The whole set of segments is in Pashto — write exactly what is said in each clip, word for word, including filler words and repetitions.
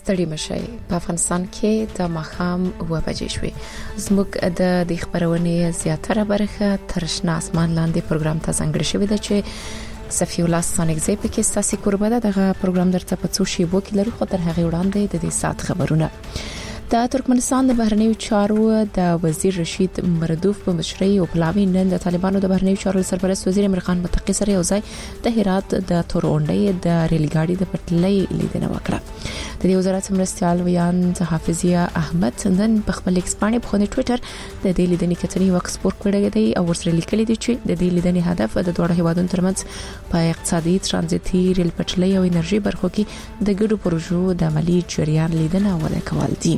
ستړي مشي په افغانستان کې د ماښام اوه بجې شوې. زموږ د د خبرونې زیاتره برخه تر شنه اسمان لاندې پروګرام ته ځانګړې شوې ده چې صفی الله سانګزی په کې ستاسو قربه ده. دغه پروګرام درته په څو شیبو کې لرو، خو تر هغه وړاندې د دې سات خبرونه. د ترکمنستان د بهرنیو چارو د وزیر رشید مردوف په مشرۍ او پلاوی نن د طالبانو د بهرنیو چارو سرپرست وزیر امیر خان متقی سره یو ځای د هرات د تورونډي د ریل ګاډي د پټلۍ لیدنه وکړه. د دې وزارت مرستيال ویان حافظیه احمد نن په خپل ایکس باندې په خپل ټوئیټر د دې لیدنې کتنې وکسپورت کړی دی او ورسره لیکلي دي چې د دې لیدنې هدف د دوه هیوادونو ترمنځ په اقتصادي ترانزیتي ریل پټلۍ او انرژي برخو کې د ګډو پروژو د عملی جریان لیدنه وړاندې کول دي.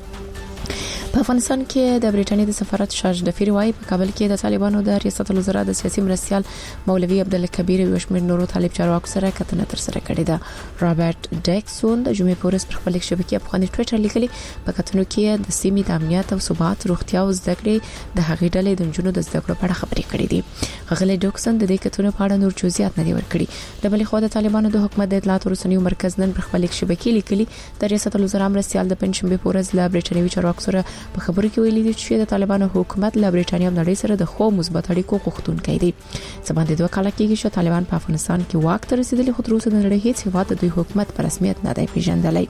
په افغانستان کې د بریټانیا د سفارت شاج د فیروای په کابل کې د طالبانو د ریاست الوزرا د سیاسي مرستيال مولوي عبدالکبیر او شمیر نورو طالب چارواکو سره کتنه تر سره کړې ده. رابرټ ډیکسون د جمعې په ورځ پر خپل شبکې په خپل ټوئیټر لیکلي په کتنو کې د سیمې د امنیت او ثبات، روغتیا او زده کړې د هغې ډلې د جنونو د زده کړو په اړه خبرې کړې دي. غغلی ډیکسون د دې کتنو په اړه نور جزئیات نه دی ورکړي. د بلې خو د طالبانو د حکومت د اطلاعات رسنیو مرکز نن پر خپل شبکې لیکلي د ریاست الوزرا مرستيال د پنځشنبه په ورځ له بریټانیوي چارواکو سره په خبرو کې ویلي دي چې د طالبانو حکومت له بریټانیا او نړۍ سره د خو مثبت اړیکو غوښتونکی دی. سباند دوه کال کېږي چې طالبان په افغانستان کې واک ته رسیدلي، خو تر اوسه د نړۍ هیڅ هیواد د دوی حکومت په رسمیت نه دی پیژندلی.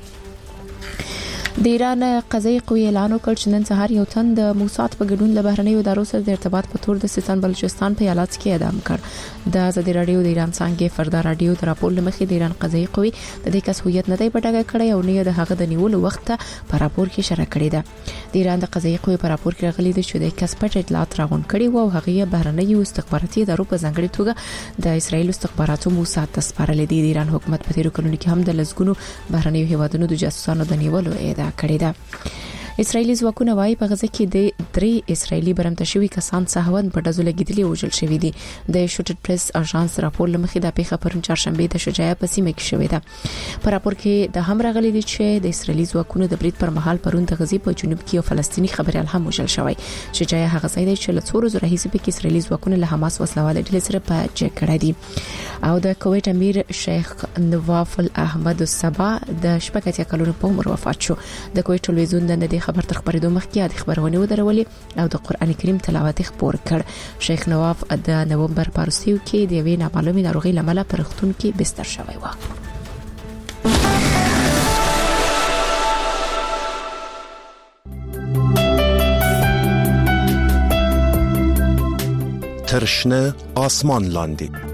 د ایران قضایي قوې اعلان وکړ چې نن سهار یو تن د موساد په ګډون له بهرنیو ادارو سره د ارتباط په تور د سیستان بلوچستان په ایالت کې اعدام کړ. د ازادي رادیو د ایران څنګه فردا رادیو د راپور لمخې د ایران قضایي قوې د دې کس هویت نه دی پټه کړی او نه د هغه د نیولو وخت په راپور کې شریک کړی ده. د ایران د قضایي قوې په راپور کې راغلي دی چې د کس پټ اطلاعات راغون کړي وو او هغه بهرنیو استخباراتي ادارو په ځانګړي توګه د اسرایل استخباراتو موساد ته سپارل دي. د ایران حکومت په تیرو کلونو کې هم د لزګونو بهرنیو هیوادونو د جاسوسانو د نیولو ادعا کړې ده. اسرایلی ځواکونه وايي په غزه کې د درې اسرایلی برمته شوي کسان سهون په دزو لګیدلي او جل شوي دي. د شوټډ پریس اژانس راپور لمخې د پیښه پرون چهارشنبه د شجاع په سیمه کې شوې ده. په راپور کې د هم راغلي دي چې د اسرایلی ځواکونو د برید پر مهال پرون د غزې په جنوب کې یو فلسطینی خبريال هم وژل شوی. شجاع هغه ځای دی چې له څو ورځې راهیسې په کې اسرایلی ځواکونه له حماس وسلواله ډلې سره په جګړه کړې دي. او د کویت امیر شیخ نواف الاحمد الصبا د شپږ اتیا کلونو په عمر وفات شو. د کویت ټلویزیون د خبر تر خبرېدو مخکې د خبرونه ودرولې او د قران کریم تلاوت خبر کړ. شیخ نواف د نومبر په وروستیو کې د یوې نامعلومې ناروغۍ لامل په روغتون کې بستر شوی و. ترشنه آسمان لاندې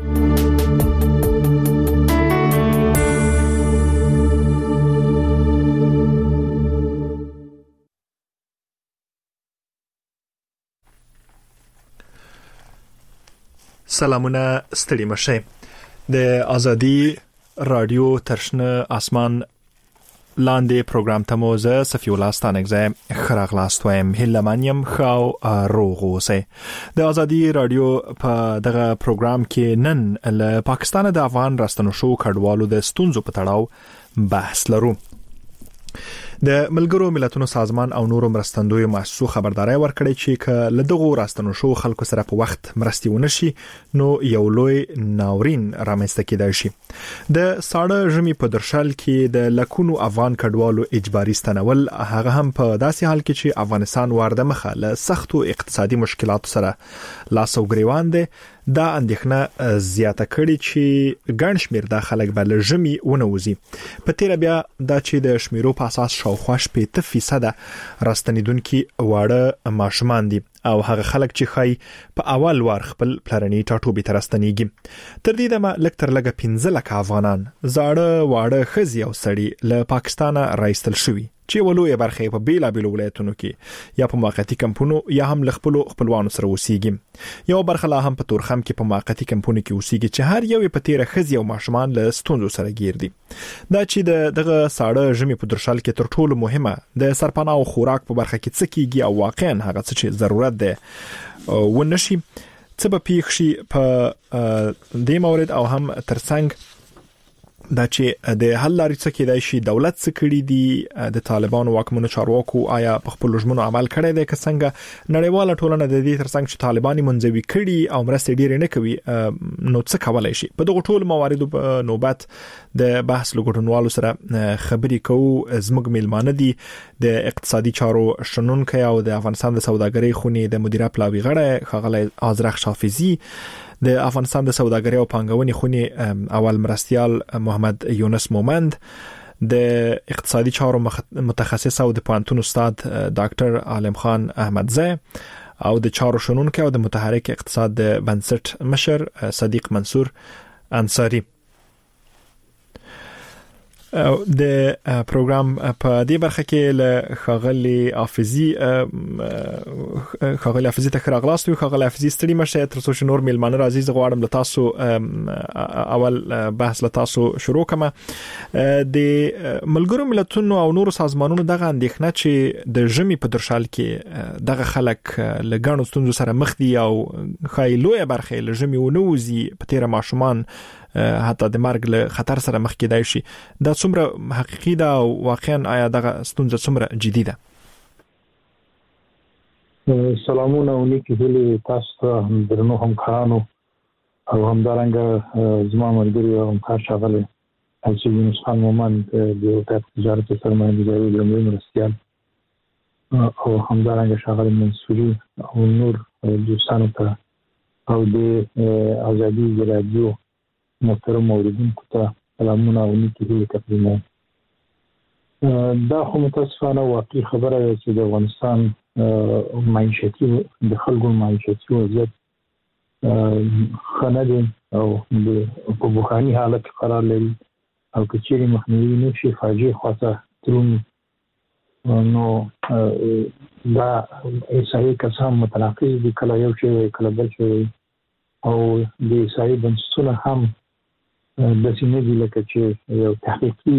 سلامونه، ستړي مشه. د ازادي رادیو ترشنه آسمان لاندې پروګرام ته مو زه صفی الله ستانګزی خراغلاست وایم. هیلمانیم خاو روغوسه. د ازادي رادیو په دغه پروګرام کې نن له پاکستان د افغان راستنو شو کډوالو د ستونزو په تړاو بحث لرو. د ملګرو ملتونو سازمان او نورو مرستندوی مؤسسو خبرداري ورکړي چې ک له دغه راستنو شو خلکو سره په وخت مرستي ونشي نو یو لوی ناورین رامنځته کېدای شي. د ساړه ژمي په درشل کې د لکونو افغان کډوالو اجباري ستنول هغه هم په داسې حال کې چې افغانستان وارده مخه له سختو اقتصادي مشکلاتو سره لاس او ګریوان دي. دا اندېښنه زیاته کړي چې ګڼ شمیر د خلک بل ژمي ونوزي. په تیر بیا دا چې د شمیرو په اساس شاوخوا شپږ فیصد راستنیدونکو واړه ماشومان دي او هغه خلک چې خای په اول وار خپل پلرني ټاټوبې ترستنیږي. تر دې دمه لک تر لګه پنځه لک افغانان زاړه واړه خزي او سړي له پاکستانه راایستل شوي چې ولوی برخه په بیلا بیل ولایتونو کې یا په موقتی کمپونو یا هم لخپلو خپلوانو سره اوسېږي. یو برخه لا هم په تورخم کې په موقتی کمپونو کې اوسېږي چې هر یو په تیره خزي او ماشومان له ستونزو سره گیر دي. دا چې دغه ساړه ژمي په درشل کې تر ټولو مهمه د سرپناه او خوراک په برخه کې څه کیږي او واقعا هغه څه چې ضرورت ده ونشي څه به پیښ شي په دې مورد او هم ترڅنګ دا چې د حل لارې څه کېدای شي دولت څه کړی دي د طالبانو واکمنو چارواکو آیا په خپل لجمنو عمل کړی دی که څنګه نړیواله ټولنه د دې ترڅنګ چې طالبان منځوي کړي او مرستې ډېرې نه کوي نو څه کولای شي په دغه ټول مواردو په نوبت د بحث لګټونوالو سره خبرې کوو زموږ میلمانه دي د اقتصادي چارو شنونکي او د افغانستان د سوداګرۍ خونې د مدیره پلاوي غړی ښاغلی آذرخ شافزي د افغانستان د سوداګرۍ او پانګونې خونې اول مرستیال محمد یونس مومند د اقتصادي چارو متخصص او د پوهنتون استاد ډاکټر عالم خان احمدزی او د چارو شنونکي او د متحرک اقتصاد د بنسټ مشر صدیق منصور انصاری. د پروګرام په دې برخه کې له ښاغلي حافظي ښاغلي حافظي ته راغلاست او ښاغلي حافظي ستړي مشه تر څو چې نور میلمانه راځي زه غواړم له تاسو اول بحث له تاسو شروع کړم. د ملګرو ملتونو او نورو سازمانونو دغه اندېښنه چې د ژمي په درشل کې دغه خلک له ګڼو ستونزو سره مخ دي او خای لوی برخه له ژمي ونوزي په تیر ماشومان حتی د مرګ له خطر سره مخ کېدای شي دا څومره حقیقي ده او واقعا آیا دغه ستونزه څومره جدي ده؟ سلامونه او نیکی هیلې تاسو ته درنو همکارانو او همدارنګه زما ملګري او همکار ښاغلی حاجي یونس خان مومند د وزارت تجارت او سرمایه‌ګذارۍ لومړي مرستیال او همدارنګه ښاغلی منصوري او نور دوستانو ته او د ازادي رادیو محترم اوریدونکو ته سلامونه او نیکی هیلې تقدیموم. دا خو متاسفانه واقعي خبره ده چې د افغانستان معیشتي د خلکو معیشتي وضعیت ښه نه دی او په بحراني حالت کې قرار لري او که چیرې مخنیوي نه شي فاجعې خواته درومي نو دا احصایي کسان متناقض دي کله یو شی کله بل شی او د احصایي بنسټونه هم داسې نه دي لکه چې یو تحقیقي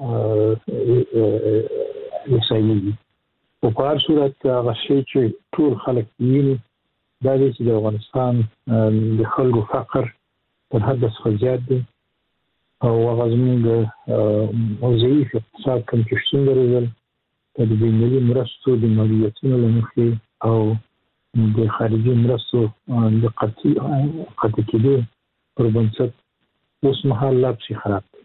احصایي دي. په هر صورت هغه شی چې ټول خلک ویني دا دی چې د افغانستان د خلکو فقر تر حد څخه زیات دی او هغه زموږ ضعیف اقتصاد کوم چې شتون لري د بینالمللي مرستو د مالیاتونو له مخې او د خارجي مرستو د قطع کېدو پر بنسټ اوس مهال لا پسې خراب دی.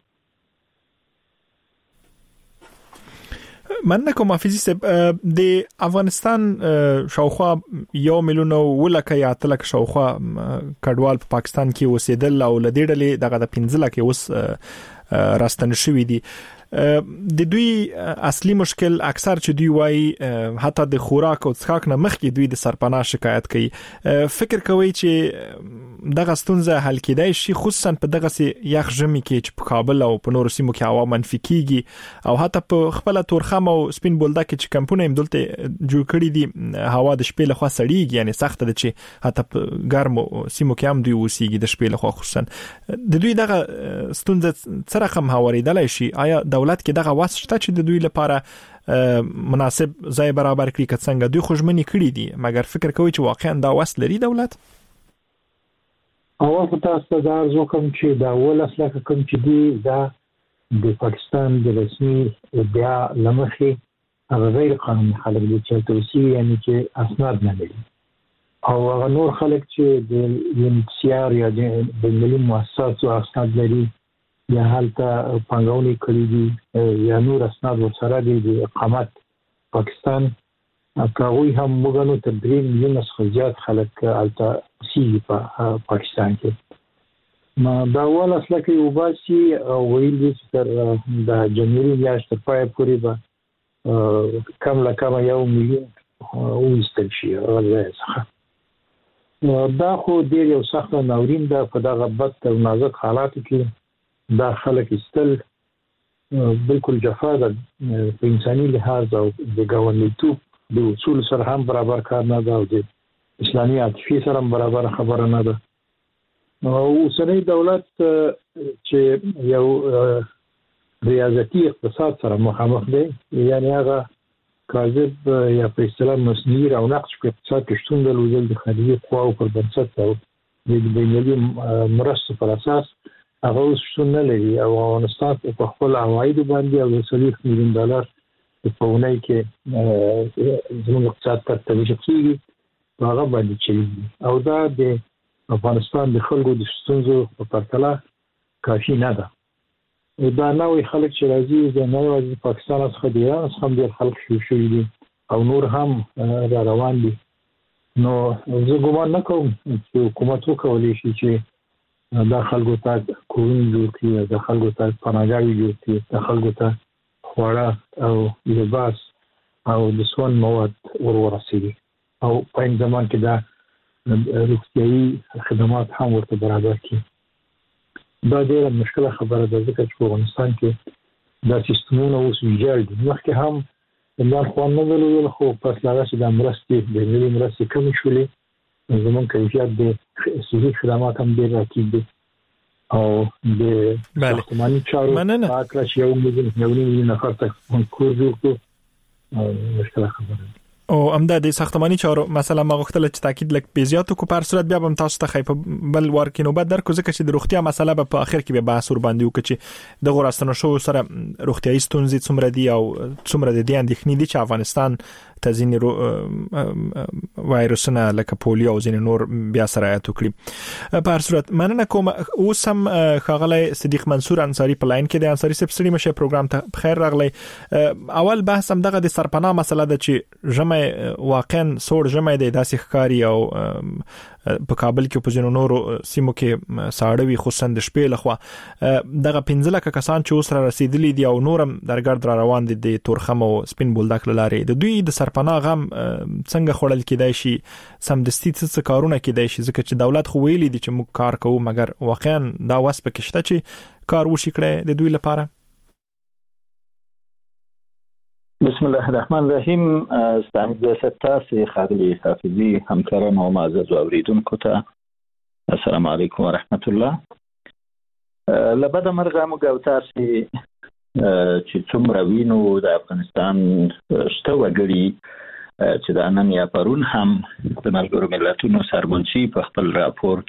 مننه کوم حافظي صاحب د افغانستان شاوخوا یو میلیون ولکه یا تلک شاوخوا کډوال په پاکستان کې اوسېدل او لدې ډلې دغه د پنځه لکه اوس راستنه شوې دي. د دوی اصلي مشکل اکثر چې دوی وایي حتی د خوراک او څښاک نه مخکې دوی د سرپناه شکایت کوي. فکر کوي چې دغه ستونزه حل کېدای شي خصوصا په دغه سي یخ ژمي کې چې په کابل او په نورو سیمو کې هوا منفي کیږي او حتی په خپل تورخم او سپین بولده کې چې کمپونه هم دلته جوړ کړی دي هوا د شپې له خوا سړیږي یعنی سخت ده چې حتی په ګرمو سیمو کې هم دوی اوسېږي د شپې له خوا خصوصا د دوی دغه ستونزه څه رقم هوارېدلای شي؟ آیا دولت کې دغه واسطه شته چې د دوی لپاره مناسب ځای برابر کړي که څنګه دوی خوشمنی کړي دي مګر فکر کوي چې واقعا دا واسطه لري دولت؟ اول خو تاسو ته ارزو کوم چې دا اول اصله کوم چې دی دا د پاکستان د رسمي ادعا لمخې هغه غیر قانوني خلک دي چې توصیه یعنی چې اسناد نه لري او هغه نور خلک چې د انتشار یا د ملي مؤسساتو اسناد لري یا حالته پنګونې کړې دي یا نور اسناد ورسره دي د اقامت پاکستان هغوی هم موږ نو تر درې میلیونه څخه زیات خلک هلته اوسېږي په پاکستان کې. نو دا اول اصله کې وباسي او ویل دي چې تر د جنوري میاشتې تر پایه پورې به کم له کمه یو میلیون وویستل شي هغه ځای څخه. دا خو ډېر یو سخت ناورین ده په دغه بد او نازک حالاتو کې دا خلک ایستل بالکل جفا ده په انساني لحاظ او د ګاونډیتوب د اصول سره هم برابر کار نه ده او د اسلامي عاطفې سره هم برابر خبره نه ده. او اوسنی دولت چې یو ریاضتي اقتصاد سره مخامخ دی یعنی هغه کاذب یا په اصطلاح مصنوعي او نقش په اقتصاد کې شتون درلودل د خارجي قواو پر بنسټ او د بینالمللي مرستو پر اساس هغه اوس شتون نه لري او افغانستان په خپل عواید باندې او څلور میلیون ډالر په اونۍ کې زموږ اقتصاد ته توجه کوي هغه باندې چې او دا د افغانستان د خلکو د ستونزو په پرتله کافي نه ده. دا نوې خلک چې راځي د نوې پاکستان څخه دی هم ډېر خلک شو شوي دي او نور هم را روان دي. نو زه ګومان نه کوم چې حکومت وکولی شي چې دا خلکو ته کورونه جوړ کړي، دا خلکو ته پناهګاوې جوړ کړي، دا خلکو ته خواړه او لباس او د سون مواد ور ورسوي او په این زمان کې دا روغتیايي خدمات هم ورته برابر کړي. دا ډېره مشکله خبره ده ځکه چې په افغانستان کې دا سیستمونه اوس ویجاړ دي. مخکې هم عمران خان نه ویل خو پس لاغه چې د مرستې د ملي مرستې کمې شولې زموږ کیفیت د صحي خدمات هم ډېر راټیټ دي او د ساختماني چارو په اړه چې یو میلیون یو میلیون نفر ته کور جوړ کړو مشکله خبره ده. او امدا د ساختماني چارو مثلا مغختل چې تاکید لک پیزیاتو کو پر صورت بیا هم تاسو ته خیپ بل ورکینو بد درکو ځکه چې د روغتیا مسله په اخر کې به بحث ور باندې وکړي چې د غوړاستنو شو سره روغتیاي ستونزې څومره دي او څومره د دې اندېښنې دي چې افغانستان تزین وایرسونه لکه پولیو او ځین نور بیا سرایت وکړي. په هر صورت مننه کوم. اوس هم خاغلی صدیق منصور انصاری په لاین کې د انصاری سبسټری مشه پروګرام ته بخیر راغلی. اول بحث هم دغه د سرپناه مسله ده چې جمع واقعا سوړ جمع د داسې ښکاری او په کابل کې په جنو نورو سیمو کې ساړوي خصوصا د شپې لخوا دغه پنځه لکه کسان چې اوس را رسیدلي دي او نورم درګرد را روان دي د تورخم او سپین بولدک لارې د دوی د سرپناه غم څنګه خړل کېدای شي سمدستي څه کارونه کېدای شي ځکه چې دولت خو ویلي دي چې موږ کار کوو مګر واقعا دا وس پکې شته چې کار وشي کړي د دوی لپاره. بسم الله الرحمن الرحیم. استمد ستاسي خاغلی حافظي همکاران او معزز اوریدونکو ته السلام علیکم و رحمت الله. لبد مرغه موږ تاسو چې څومره وینو د افغانستان شته وګړي چې د نن یا پرون هم د ملګرو ملتونو سرمنشي په خپل راپور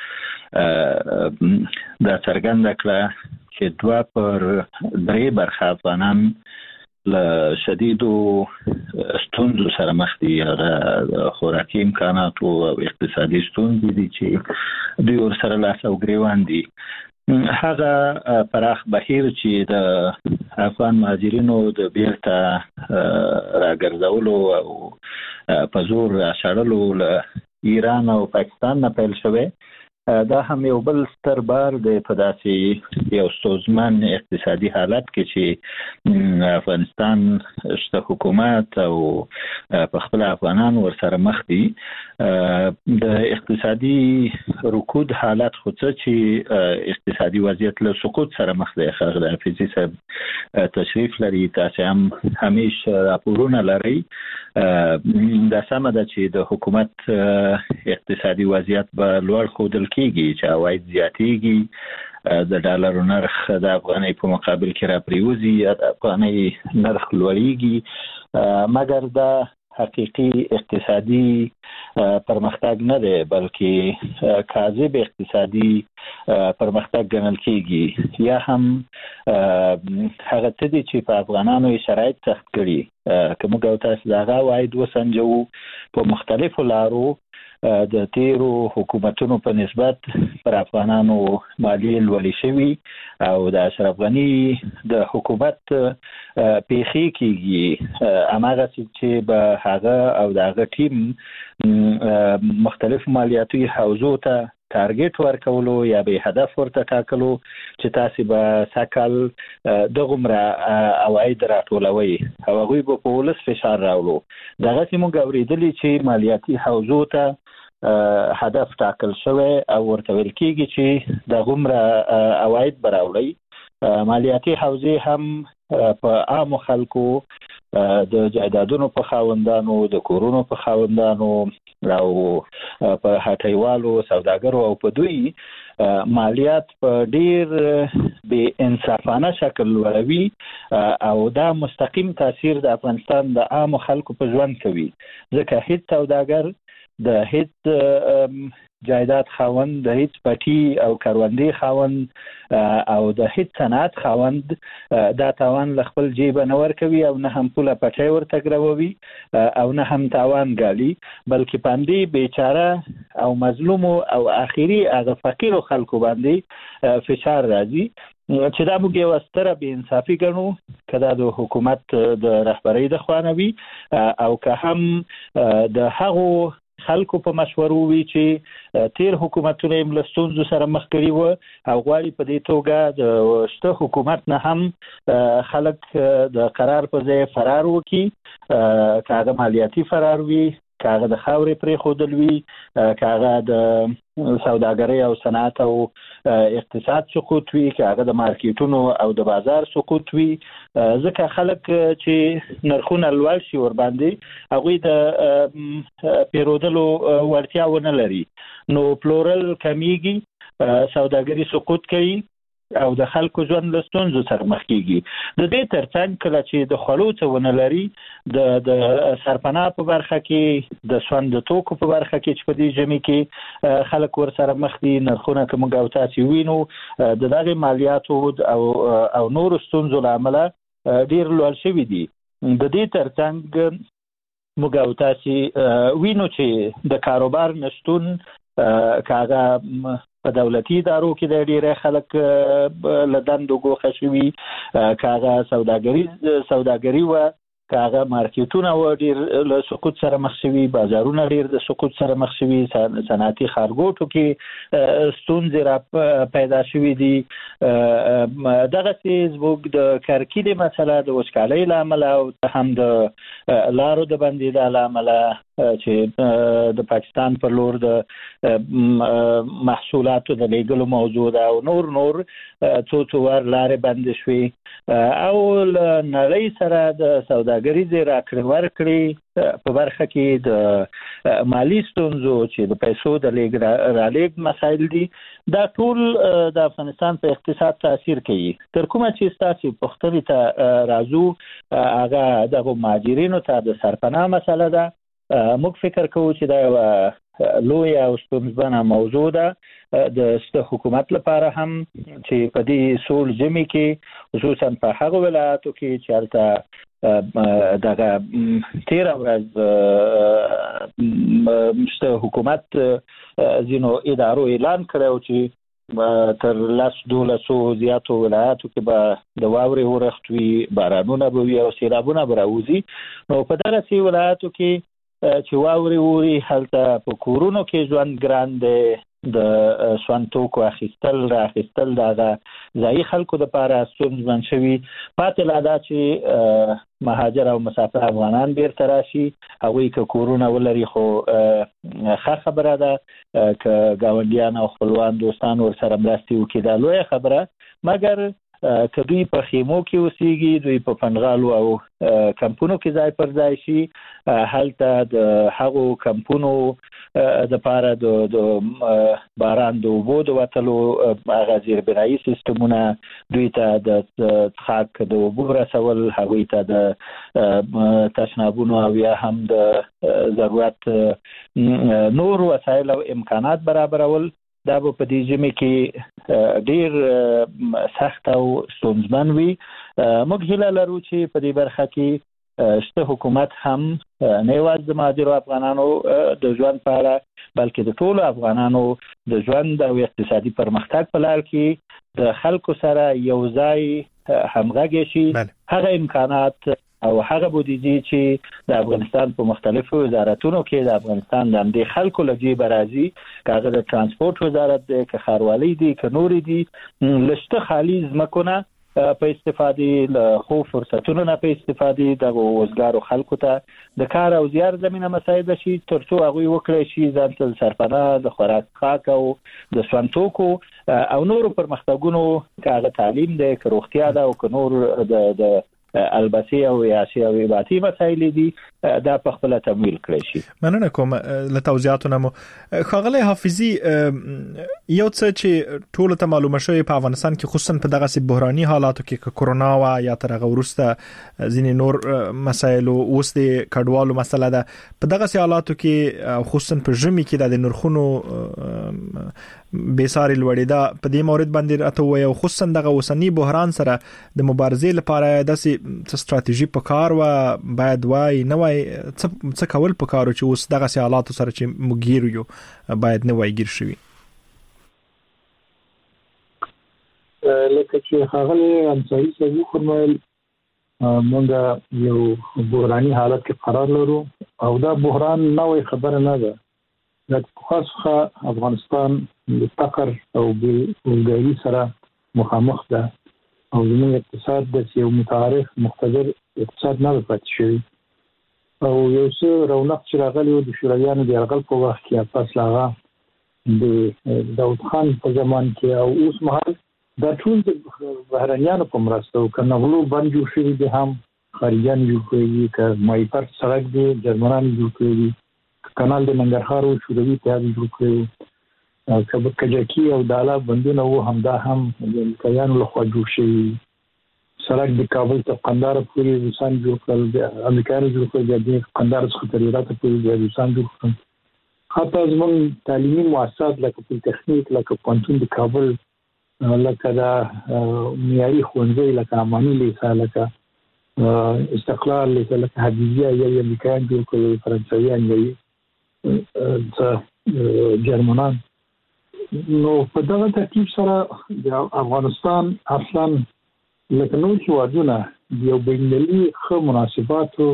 کې دا څرګنده کړه چې دوه پر درې برخه افغانان له شدیدو ستونزو سره مخ دي. هغه خوراکي امکانات او اقتصادي ستونزې دي چې دوی ورسره لاس او ګریوان دي. هغه پراخ بهیر چې د افغان مهاجرینو د بیرته راګرځولو او په زور راشړلو له ایران او پاکستان نه پیل شوی دا هم یو بل ستر بار دی په داسې یو ستونزمن اقتصادي حالت کې چې افغانستان شته حکومت او په خپل افغانان ورسره مخ دي. د اقتصادي رکود حالت خو څه چې اقتصادي وضعیت له سقوط سره مخ دی. خاغلی حافظي صاحب تشریف لري، تاسو هم همیشه راپورونه لرئ. دا سمه ده چې د حکومت اقتصادي وضعیت به لوړ ښودل کېږي چې عواید زیاتېږي، د ډالرو نرخ د افغانۍ په مقابل کې را پریوزي، د افغانۍ نرخ لوړېږي، مګر دا حقیقي اقتصادي پرمختګ نه دی بلکې کاذب اقتصادي پرمختګ ګڼل کېږي. یا هم هغه څه دي چې په افغانانو یې شرایط سخت کړي. که موږ او تاسو د هغه عواید وسنجوو په مختلفو لارو د تیرو حکومتونو په نسبت پر افغانانو مالیې لوړې شوي او د اشرف غني د حکومت پیخي کېږي هماغسې چې به هغه او د هغه ټیم مختلف مالیاتي حوزو ته ټارګټ ورکولو یا به هدف ورته ټاکلو چې تاسو به سکل دغومره عواید راټولوي او هغوی به په ولس فشار راوړو. دغسې موږ اورېدلي چې مالیاتي حوزو ته هدف ټاکل شوی او ورته ویل کېږي چې دغومره عواید به راوړئ. مالیاتي حوزې هم په عامو خلکو د جایدادونو په خاوندانو، د کورونو په خاوندانو او په هټیوالو، سوداګرو او په دوی مالیات په ډیر بې انصافانه شکل لوړوي او دا مستقیم تاثیر د افغانستان د عامو خلکو په ژوند کوي. ځکه هیڅ سوداګر د هیڅ جایداد خاوند، د هیڅ پټي او کاروندې خاوند او د هیڅ صنعت خاوند دا تاوان له خپل جیب نه ورکوي او نه هم پوله پټي ورته ګروي او نه هم تاوان ګالي، بلکې باندې بیچاره او مظلوم او اخیری هغه فقیر خلکو باندې فشار راځي چې دا موږ یو ستره بې انصافي ګڼو، که دا د حکومت د رهبرۍ د خوا نه وي او که هم د هغو خلکو په مشورو وي چې تیر حکومتونه یې له ستونزو سره مخ کړي وو او غواړي په دې توګه د شته حکومت نه هم خلک د قرار په ځای فرار وکړي، که هغه مالیاتي فرار وي، که هغه د خاورې پرېښودل وي، که هغه د سوداګرۍ او صنعت او اقتصاد سقوط وي، که هغه د مارکیټونو او د بازار سقوط وي، ځکه خلک چې نرخونه لوړ شي ورباندې هغوی د پیرودلو وړتیا ونه لري، نو پلورل کمیږي، سوداګري سقوط کوي او د خلکو ژوند له ستونزو سره مخ کیږي. د دې ترڅنګ کله چې د خوړو څه ونه لري، د د سرپناه په برخه کې، د سون د توکو په برخه کې چې په دې ژمي کې خلک ور سره مخ دي، نرخونه که موږ او تاسې وینو د دغې مالیاتو او او نورو ستونزو له امله ډېر لوړ شوي دي. د دې ترڅنګ موږ او تاسې وینو چې د کاروبار نشتون، که هغه په دولتي ادارو کې د ډېری خلک له دندو ګوښه شوي، که هغه سوداګري سوداګري وه، که هغه مارکیټونه و ډېر له سقوط سره مخ شوي، بازارونه ډېر د سقوط سره مخ شوي، صنعتي ښارګوټو کې ستونزې را پیدا شوي دي. دغسې زموږ د کرکیلې مسله د وچکالۍ له امله او هم د لارو د بندېدا له امله چې د پاکستان پر لور د محصولاتو د لیږلو موضوع ده او نور نور څو څو ور لارې بندې شوې او له نړۍ سره د سوداګریزې راکړې ورکړې په برخه کې د مالي ستونزو چې د پیسو د لیږد رالېږد مسایل دي، دا ټول د افغانستان په اقتصاد تاثیر کوي. تر کومه چې ستاسې پوښتنې ته راځو، هغه دغو مهاجرینو ته د سرپناه مسله ده. موږ فکر کوو چې دا یوه لویه او ستونزمنه موضوع ده د سته حکومت لپاره هم، چې په دې سوړ ژمي کې خصوصا په هغو ولایاتو کې چې هلته دغه تېره ورځ سته حکومت ځینو ادارو اعلان کړی چې تر لس دولسو زیاتو ولایاتو کې به د واورې ورښت وي، بارانونه به وي او سیلابونه به راوځي. نو په دغسې ولایاتو کې چې واورې ووري، هلته په کورونو کې ژوند ګران دی، د سون توکو اخیستل را اخیستل د هغه ځایي خلکو دپاره ستونزمن شوي. پاتې لا دا چې مهاجر او مسافر افغانان بیرته راشي، هغوی که کورونه ولري خو ښه خبره ده، که ګاونډیان او خپلوان دوستان ورسره مرستې وکړي دا لویه خبره، مګر که دوی په خیمو کې اوسېږي، دوی په پنډغالو او کمپونو کې ځای پر ځای شي، هلته د هغو کمپونو دپاره د باران د اوبو د وتلو هغه زیربنایي سیستمونه، دوی ته د څښاک د اوبو رسول، هغوی ته د تشنابونو او یا هم د ضرورت نور وسایل او امکانات برابرول، دا به په دې ژمي کې ډېر سخت او ستونزمن وي. موږ هیله لرو چې په دې برخه کې شته حکومت هم نه یوازې د مهاجرو افغانانو د ژوند په اړه، بلکې د ټولو افغانانو د ژوند او اقتصادي پرمختګ په لار کې د خلکو سره یو ځای همغږي شي. هغه امکانات او هغه بودیجې چې د افغانستان په مختلفو وزارتونو کې د افغانستان د همدې خلکو له جیبه راځي، که هغه د ترانسپورټ وزارت دی، که ښاروالۍ دي، که نورې دي، له شته خالي ځمکو نه په استفادې، له ښو فرصتونو نه په استفادې دغو وزګارو خلکو ته د کار او زیار زمینه مساعده شي، تر څو هغوی وکړی شي ځان ته د سرپناه، د خوراک څښاک او د سون توکو او نورو پرمختګونو، که هغه تعلیم دی، که روغتیا ده او که نور د د البته او یاسي او عبادتي مسایل دي، دا په خپل تمویل کړی شي. مننه کوم له توضیحاتونو مو. خاغلی حافظي یو څه چې ټول ته معلومه شوی په افغانستان کې خصوصا په دغه سي بحراني حالاتو کې کرونا وا یا تر هغه وروسته ځینې نور مسایل اوس د کډوالو مسله ده. په دغه سي حالاتو کې خصوصا په ژمي کې د نرخونو بیساري لوړیدا په دې مورید باندې راته وي او خصوصا دغه وسنی بحران سره د مبارزې لپاره د ستراتیژي په کار و باید وای نه وای څه کول په کارو چې اوس دغه سي حالاتو سره چې مګیر یو باید نه وای ګیر شوی. لکه چې هغه انصاري سوي فرمایل مونږ یو بحراني حالت کې قرار لرو او دا بحران نوې خبره نه ده. لکه خاصه افغانستان د فقر او بیکاري سره مخامخ ده او زموږ اقتصاد د یو متعارف مقتدر اقتصاد نه پاتې شوی او یو څه رونق چې راغلی و د شورویانو د یرغل په وخت کې پس لاغه د داود خان په زمان کې او اوس مهال دا ټول د بهرنیانو په مرسته او کنه غلو باندې جوړ شوی دي هم خارجيان جوړ کړي ک مایپر سړک دی جرمنان جوړ کړي کانال د ننګرهار او شوروي ته جوړ کړي کبه کجکی او دالا بندونه وو همدا هم د امریکایانو لخوا جوړ شوی سړک د کابل ته قندهار پورې روسان جوړ کړل د امریکایانو جوړ کړل د قندهار څخه تر هرات پورې د روسان جوړ کړل. حتی زموږ تعلیمي مؤسسات لکه پولیټیکنیک لکه پوهنتون د کابل لکه دا معیاري ښوونځي لکه اماني لیسه لکه استقلال لیسه لکه حدیثیه یا امریکایان جوړ کړل فرانسویان یې جرمنان. نو په دغه ترتیب سره د افغانستان اصلا لکه نور هیوادونه د یو بین‌المللي ښه مناسباتو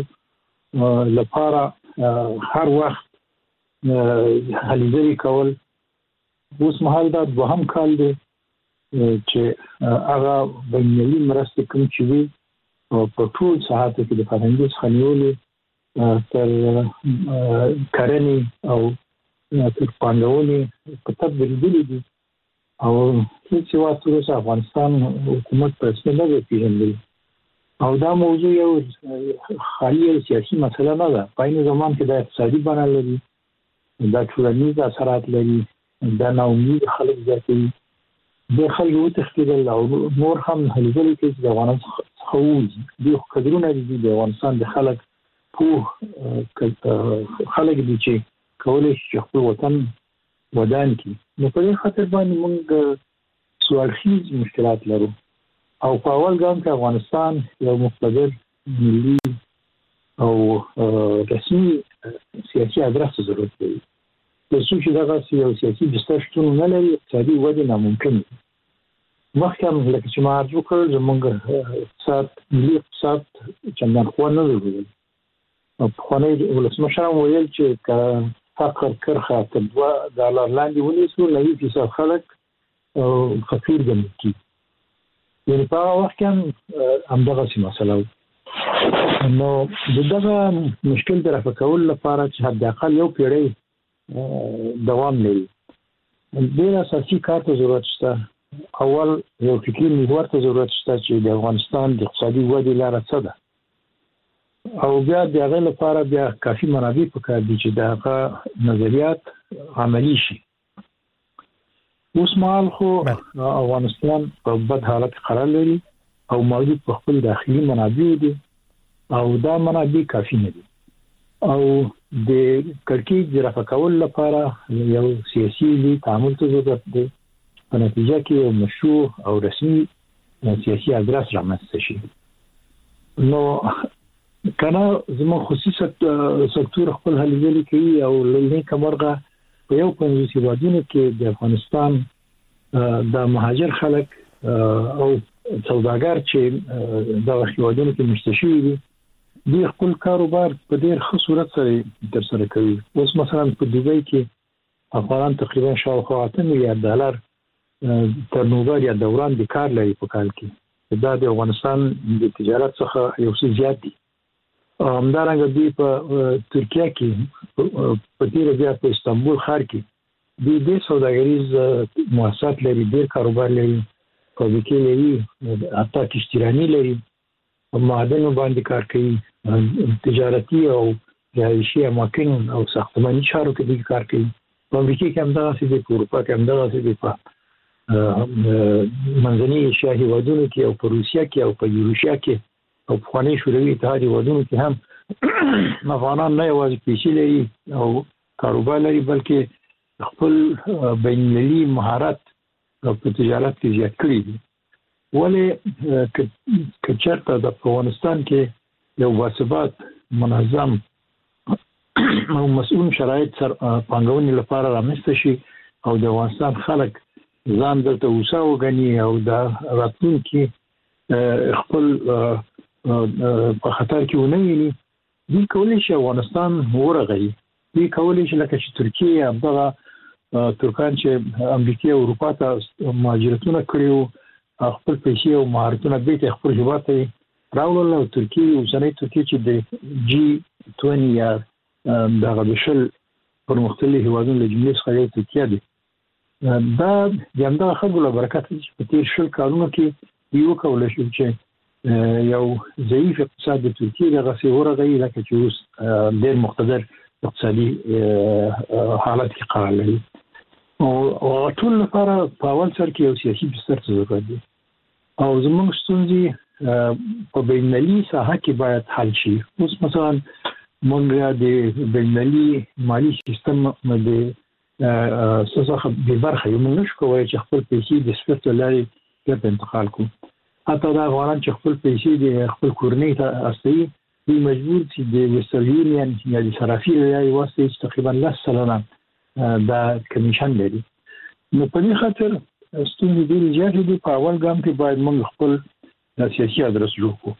لپاره هر وخت هلې ځلې کول. اوس مهال دا دوهم کال دی چې هغه بین‌المللي مرستې کوم چې وي په ټول ساحاتو کې د فرهنګي څخه نیولې تر کرنې او تر پانګونې په تدبیر دي دي او هیڅ یو تر افغانستان حکومت په څه نه پیژندل او دا موضوع یو خالي سیاسي مسله نه ده. په این زمان کې د اقتصادي بڼه لري، دا ټولنیز اثرات لري، دا ناامید خلک زیاتوي، د خلکو تخکیدل او نور هم هلګل کې د افغانستان خوځي د قدرونه دي د افغانستان د خلک په خلک دي چې کولای شي خپل وطن ودان کړي. نو په دې خاطر باندې موږ سوالخیز مشکلات لرو او په اول ګام کې افغانستان یو مقتدر ملي او رسمي سیاسي ادرس ضرورت لري. د څو چې دغه یو سیاسي بستر شتون نه لري اقتصادي وده ناممکن دي. مخکې هم لکه چې ما عرض وکړ زموږ اقتصاد ملي اقتصاد چندان خو نه لري. په خوني ولسمشر ویل چې فقر کرخه تر دوه ډالر لاندې ونیسو نوي فیصد خلک فقیر ګڼل کیږي. یعنې په هغه وخت کې هم همدغسې مسله وه. نو د دغه مشکل د رفع کولو لپاره چې حداقل یو پیړۍ دوام لري ډېر اساسي کار ته ضرورت شته. اول یو فکري محور ته ضرورت شته چې د افغانستان د اقتصادي ودې لاره څه ده او بیا د هغه لپاره بیا کافي منابع پکار دي چې دغه نظریات عملی شي. اوس مهال خو افغانستان په بد حالت قرار لري او موجود په خپل داخلي منابع دي او دا منابع کافي نه دي او د کړکېچ د رفع کولو لپاره یو سیاسي لوی تعامل ته ضرورت دی. په نتیجه کې یو مشروع او رسمي سیاسي ادرس رامنځته شي. نو کنه زموږ خصوصي سکتور خپل هلې ځلې کوي او لنې کمرغه په یو پنځوس هیوادونو کې د افغانستان د مهاجر خلک او سوداګر چې د هیوادونو کې مشته شوي دي دوی خپل کاروبار په ډېر ښه صورت سره ترسره کوي. اوس مثلا په دوبۍ کې افغانان تقریبا شاوخوا اته میلیارډ ډالر ترنوبر یا دوران د کار لري په کال کې. دا د افغانستان د تجارت څخه یو څه زیات دي. همدارنګه دوی په ترکیه کې په تیره بیا په استانبول ښار کې دوی ډېر سوداګریز مؤسسات لري، ډېر کاروبار لري، فابریکې لري، حتی کشتیراني لري معدن باندې کار کوي، تجارتي او رهایشي اماکن او ساختماني چارو کې دي کار کوي. په امریکا کې هم دا څه دي، په اروپا کې هم دا څه دي، په منځني ایشیا هیوادونو کې او په روسیا کې او په یوروشیا کې او په خواني شوروي اتحاد هیوادونو کې هم افغانان نه یوازې پیسې لري او کاروبار لري، بلکې خپل بین‌المللي مهارت په تجارت کې زیات کړی دي. ولې که چېرته د افغانستان کې یو باثبات منظم او مسؤل شرایط سر پانګونې لپاره رامنځته شي او د افغانستان خلک ځان دلته اوسه وګڼي او د راتلونکي خپل په خطر کې ونه ویني، دوی کولی شي افغانستان ورغوي. دوی کولی شي لکه چې ترکیه همدغه ترکان چې امریکا او اروپا ته مهاجرتونه کړي وو، خپل پیسې او مهارتونه بیرته خپل هیواد ته راوړل. او ترکیه اوسنۍ ترکیه چې د جی دوه یا دغه د شل پرمختللي هیوادونو له جملې څخه یو ترکیه دی، دا د همدغه خلکو له برکته چې په تېر شل کلونو کې دوی وکولی شول چې یو ضعیف اقتصاد د ترکیې دغسې ورغوي، لکه چې اوس ډېر مقتدر اقتصادي حالت کې قرار لري. او ټول لپاره په اول سر کې یو سیاسي بستر ضرورت دی او زموږ ستونزې په بین‌المللي ساحه کې باید حل شي. اوس مثلا موږ د بین‌المللي مالي سیستم د څخه به برخه یو، موږ نشو کولی چې خپل پیسې د سویفټ له لارې ګټه انتقال کړو. حتی دا افغانان چې خپل پیسې د خپل کورنۍ ته استوي، دوی مجبور چې د ویسټرن یونین یا د صرافي له لارې واستوي چې تقریبا لس سلنه دا کمیشن لري. نو په دې خاطر ستونزې ډېرې زیاتې دي. په اول ګام کې باید موږ خپل سیاسي ادرس جوړ کړو.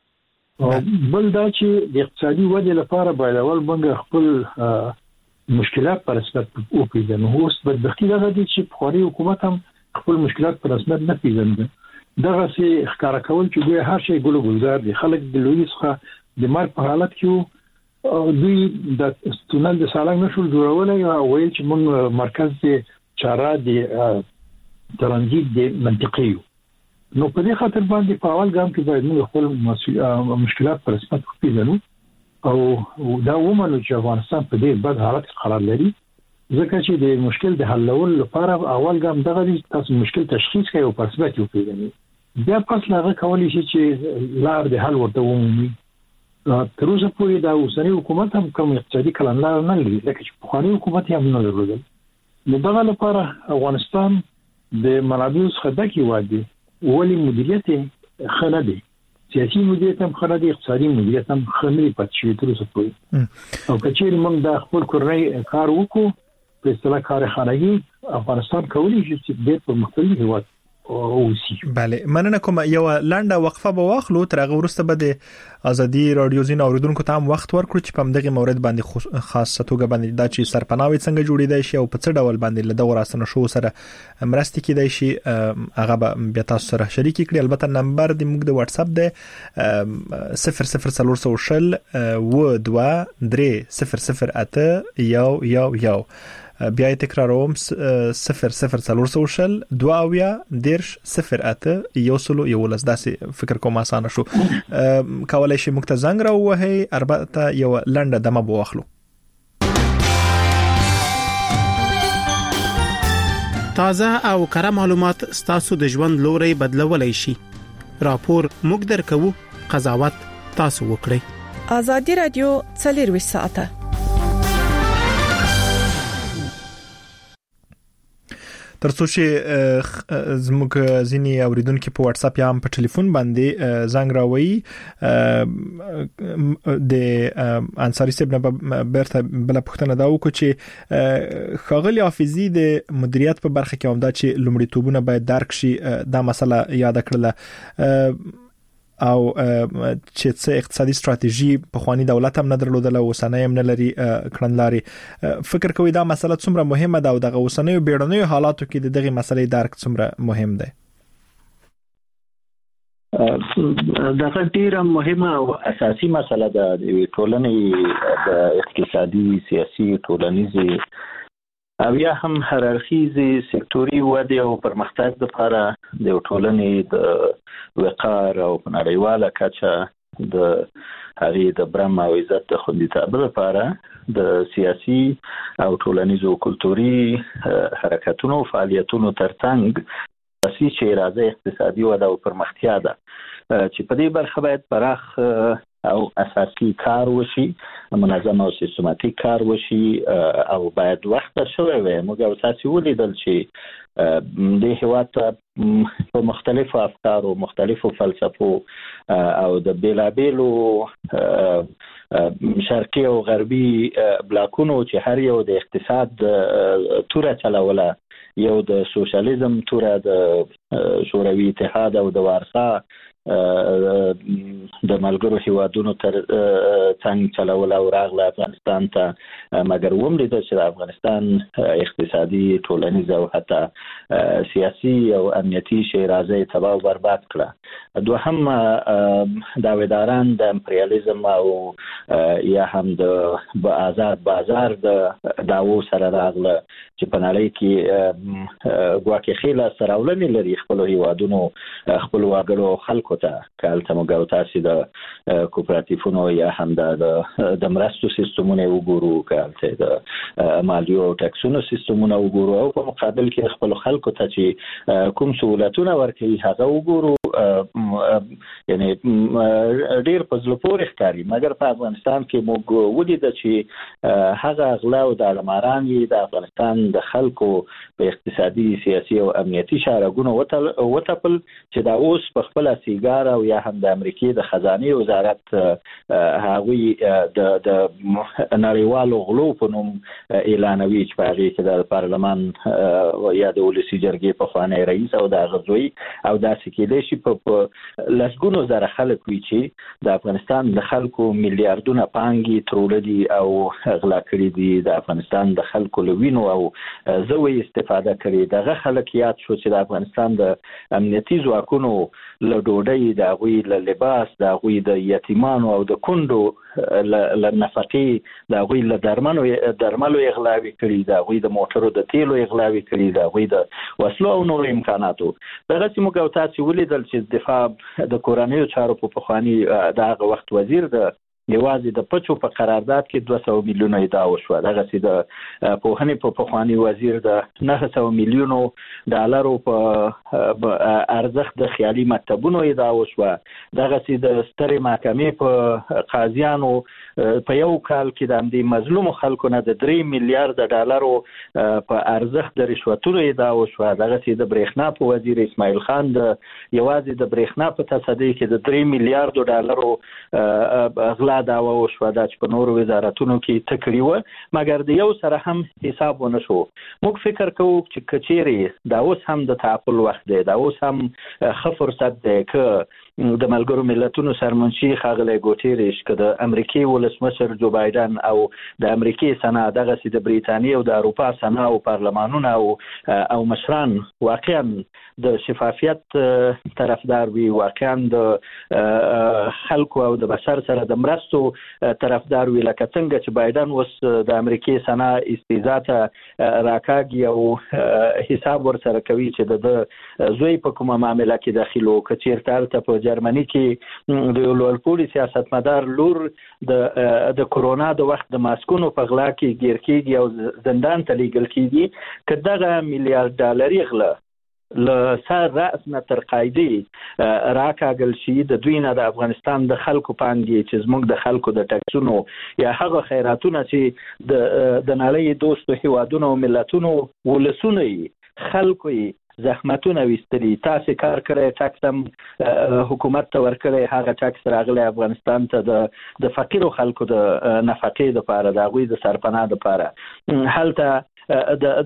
بل دا چې د اقتصادي ودې لپاره باید اول موږ خپل مشکلات په رسمیت وپېژنو. اوس بدبختي دغه دي چې پخوانی حکومت هم خپل مشکلات په رسمیت نه پېژني. دغسې ښکاره کول چې دوی هر شی ګل ګلزار دي، خلک د لوی څخه د مرګ په حالت کې دوی د تونل د سالنګ نشول جوړولی او ویل چې موږ مرکز د چاره د ترانزیت د منطقې یو. نو په دې خاطر باندې په اول ګام کې باید موږ خپل مشکلات په رسمیت وپېژنو او دا ومنو چې افغانستان په دې بد حالت کې قرار لري، ځکه چې د مشکل د حلولو لپاره اول ګام دغه دی، تاسو مشکل تشخیص کوئ او په رسمیت یې وپېژنئ. بیا پس له هغه کولی شي چې لار د حل ورته ومومي. تر اوسه پورې دا اوسنی حکومت هم کوم اقتصادي کړنلاره نه لري، لکه چې پخوانی حکومت یې هم نه درلودل. نو دغه لپاره افغانستان د منابعو څخه ډک هېواد دی، ولې مدیریت یې ښه نه دی، سیاسي مدیریت هم ښه نه دی، اقتصادي مدیریت هم ښه نه دی پاتې شوی تر اوسه پورې. او که چېرې موږ د خپل کورنۍ کار وکړو په اصطلاح کارخانګي، افغانستان کولی شي چې ډېر پرمختللی هېواد اوسي. بله، مننه کوم. یو لنډه وقفه به واخلو، تر هغه وروسته به د ازادي رادیو ځینو اوریدونکو ته هم وخت ورکړو چې په همدغه مورد باندې خاصه توګه باندې دا چې سرپناوي څنګه جوړېدای شي او په څه ډول باندې له دغه راستنه شو سره مرستې کېدای شي، هغه به بیا تاسو سره شریک کړي. البته نمبر د موږ د واتس اپ دی صفر صفر څلور سوه شل و دوه درې صفر صفر اته یو یو یو. بیا تکراروم صفر صفر څلور سوه شل دوه اویا دیرش صفر اته یو سلو یولس. داسې فکر کوم اسانه شو. کولای شي موږ ته زنګ راووهئ، البته یو لنډه دمه به واخلو. تازه او کره معلومات ستاسو د ژوند لوري بدلولای شي. راپور موږ درکوو، قضاوت تاسو وکړئ. ازادي رادیو څلور ساعته ترڅو چې زموږ ځینی اوریدونکو په واتس اپ یا هم په ټلیفون باندې زنګ راوي، د انصاری صاحب نه برته بل پښتنه دا وکړي چې خاغلی حافظي د مدیریت په برخه کې هم دا چې لومړیتوبونه باید درک شي، دا مسله یاد کړله او چې څه اقتصادي ستراتیژي په خواني دولت هم نه درلودله، اوسنۍ هم نه لري کړنلارې. فکر کوي دا مسله څومره مهمه ده او دغه اوسنۍ بیړنیو حالاتو کې د دغه مسلې درک څومره مهم دی؟ دا ډیره مهمه او اساسي مسله ده د ټولنې د اقتصادي، سیاسي، ټولنیزي او یا هم هررخیزي سکتوري ودې او پرمختګ لپاره د ټولنې د وقار او په نړیواله کچه د هغې د برم او عزت د خوندیتابه لپاره د سیاسي او ټولنیزو کلتوري حرکتونو او فعالیتونو ترڅنګ اساسي چې راځي اقتصادي وده او پرمختیا ده چې په دې برخه باید پراخ او اساسي کار وشي، منظم او سیستماتیک کار وشي او باید وخت شوی وي. موږ او تاسو ولیدل چې د هیواد په مختلفو افکارو، مختلفو فلسفو او د بیلابیلو شرقي او غربي بلاکونو چې هر یو د اقتصاد توره چلوله، یو د سوشلیزم توره د شوروي اتحاد او د وارسا د ملګرو هیوادونو تر څنګ چلول او راغله افغانستان ته، مګر وملید چې د افغانستان اقتصادي، ټولنیز او حتی سیاسي او امنیتي شیرازه تباہ و برباد کړه. دوهم داویداران د امپریالیزم او یا هم د آزاد بازار د داوو سره راغله چې په نړۍ کې ګواکې خیله سراولنې لري خپلو هیوادونو، خپلو وګړو خلکو ته، که هلته موږ او تاسې د کوپراتیفونو یا هم د مرستو سیستمونه وګورو، که هلته د مالیو او ټکسونو سیستمونه وګورو، او په مقابل کې خپلو خلکو ته چې کوم سهولتونه ورکوي هغه وګورو، یعنی ډیر په زړه پورې ښکاري. مګر په افغانستان کې موږ ولیده چې هغه غلا او داړماران یې د افغانستان د خلکو په اقتصادي، سیاسي او امنیتي شارګونو وتپل چې دا اوس په خپله سیګار او یا هم د امریکې د خزانې وزارت هغوی د نړیوالو غلو په نوم اعلانوي چې په هغې کې د پارلمان یا د ولسي جرګې پخوانی رئیس او د هغه زوی او داسې کېدای شي په لسګونو زره خلک وي چې د افغانستان د خلکو میلیاردونه پانګې ترولدي او غلا کړي دي، د افغانستان د خلکو له وینو او زوی استفاده کړي. دغه خلک یاد شو چې د افغانستان د امنیتي ځواکونو له ډوډۍ، د هغوی له لباس، د هغوی د یتیمانو او د کونډو له نفقې، د هغوی له درملو اغلاوي کړي، د هغوی د موټرو د تیلو اغلاوي کړي، د هغوی د وسلو او نورو امکاناتو. دغسې موږ او تاسې ولیدل چې دفاع د کورنیو چارو په پخواني د هغه وخت وزیر د یوازې د پچو په قرارداد کې دوه سوه میلیونه ادعا وشوه. دغسې د پوهنې په پخواني وزیر د نهه سوه میلیونو ډالرو په ارزښت د خیالي مکتبونو ادعا وشوه. دغسې د سترې محکمې په قاضیانو په یو کال کې د همدې مظلومو خلکو نه د درې میلیارده ډالرو په ارزښت د رشوتونو ادعا وشوه. دغسې د برېښنا په وزیر اسماعیل خان د یوازې د برېښنا په تصدۍ کې د درې میلیاردو ډالرو غلا دعوه وشوه، دا چې په نورو وزارتونو کې ته کړې وه، مګر د یو سره هم حساب ونه شو. موږ فکر کوو چې که چیرې دا اوس هم د تعقل وخت دی، دا اوس هم ښه فرصت دی که د ملګرو ملتونو سرمنشي ښاغلی ګوتیرش، که د امریکې ولسمشر جو بایدن او د امریکې سنا، دغسې د بریتانیې او د اروپا سنا او پارلمانونه او او مشران واقعا د شفافیت طرفدار وي، واقعا د خلکو او د بشر سره د مرستو طرفدار وي، لکه څنګه چې بایدن اوس د امریکې سنا استیضا ته راکاږي او حساب ورسره کوي چې د زوی په کومه معامله کې داخلو، که چېرته هلته په جرمني کې د یو لوړپوړي سیاستمدار لور د کرونا د وخت د ماسکونو په غلا کې ګیر کېږي او زندان ته لیږل کېږي، که دغه میلیارد ډالري غله له سر رأس نه تر قاعدې راکاږل شي، د دوی نه د افغانستان د خلکو پانګې چې زموږ د خلکو د ټکسونو یا هغه خیراتونه چې د نړۍ دوستو هیوادونو او ملتونو ولسونه یې خلکو یې زحمتونه ویستلي، تاسې کار کړی، ټکس هم حکومت ته ورکړی، هغه ټکس راغلی افغانستان ته د فقیرو خلکو د نفقې دپاره، د هغوی د سرپناه دپاره. هلته د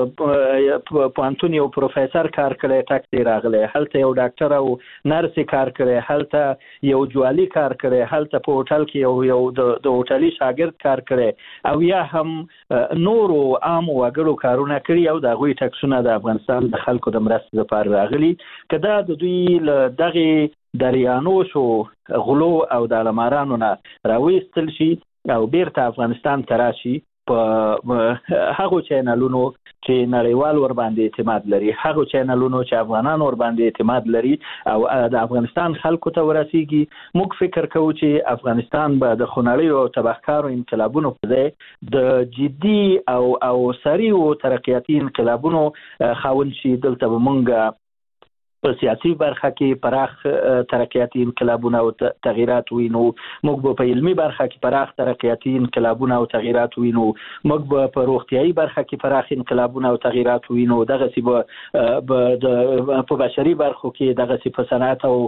پوهنتون یو پروفیسر کار کړی، ټکس یې راغلی، هلته یو ډاکټر او نرس کار کړی، هلته یو جوالي کار کړی، هلته په هوټل کې یو یو د هوټلي شاګرد کار کړی، او یا هم نورو عامو وګړو کارونه کړي او د هغوی ټکسونه د افغانستان د خلکو د مرستې لپاره راغلي. که دا د دوی له دغې دریانوشو غلو او د علمارانو نه راویستل شي او بیرته افغانستان ته راشي، په هغه چینلونو چې نړیوال ور باندې اعتماد لري، هغه چینلونو چې افغانان ور باندې اعتماد لري او د افغانستان خلکو ته ورسیږي. موږ فکر کوو چې افغانستان به د خونړیو او تبهکارو انقلابونو په ځای د جدي او او سریع ترقیاتي انقلابونو خاوند شي. دلته به موږ په سیاسي برخه کې پراخ ترقیاتي انقلابونه او تغییرات وینو، موږ به په علمي برخه کې پراخ ترقیاتي انقلابونه او تغییرات وینو، موږ به په روغتيایي برخه کې پراخ انقلابونه او تغییرات وینو، دغه سی به په بشري برخو کې دغه سی په صنعت او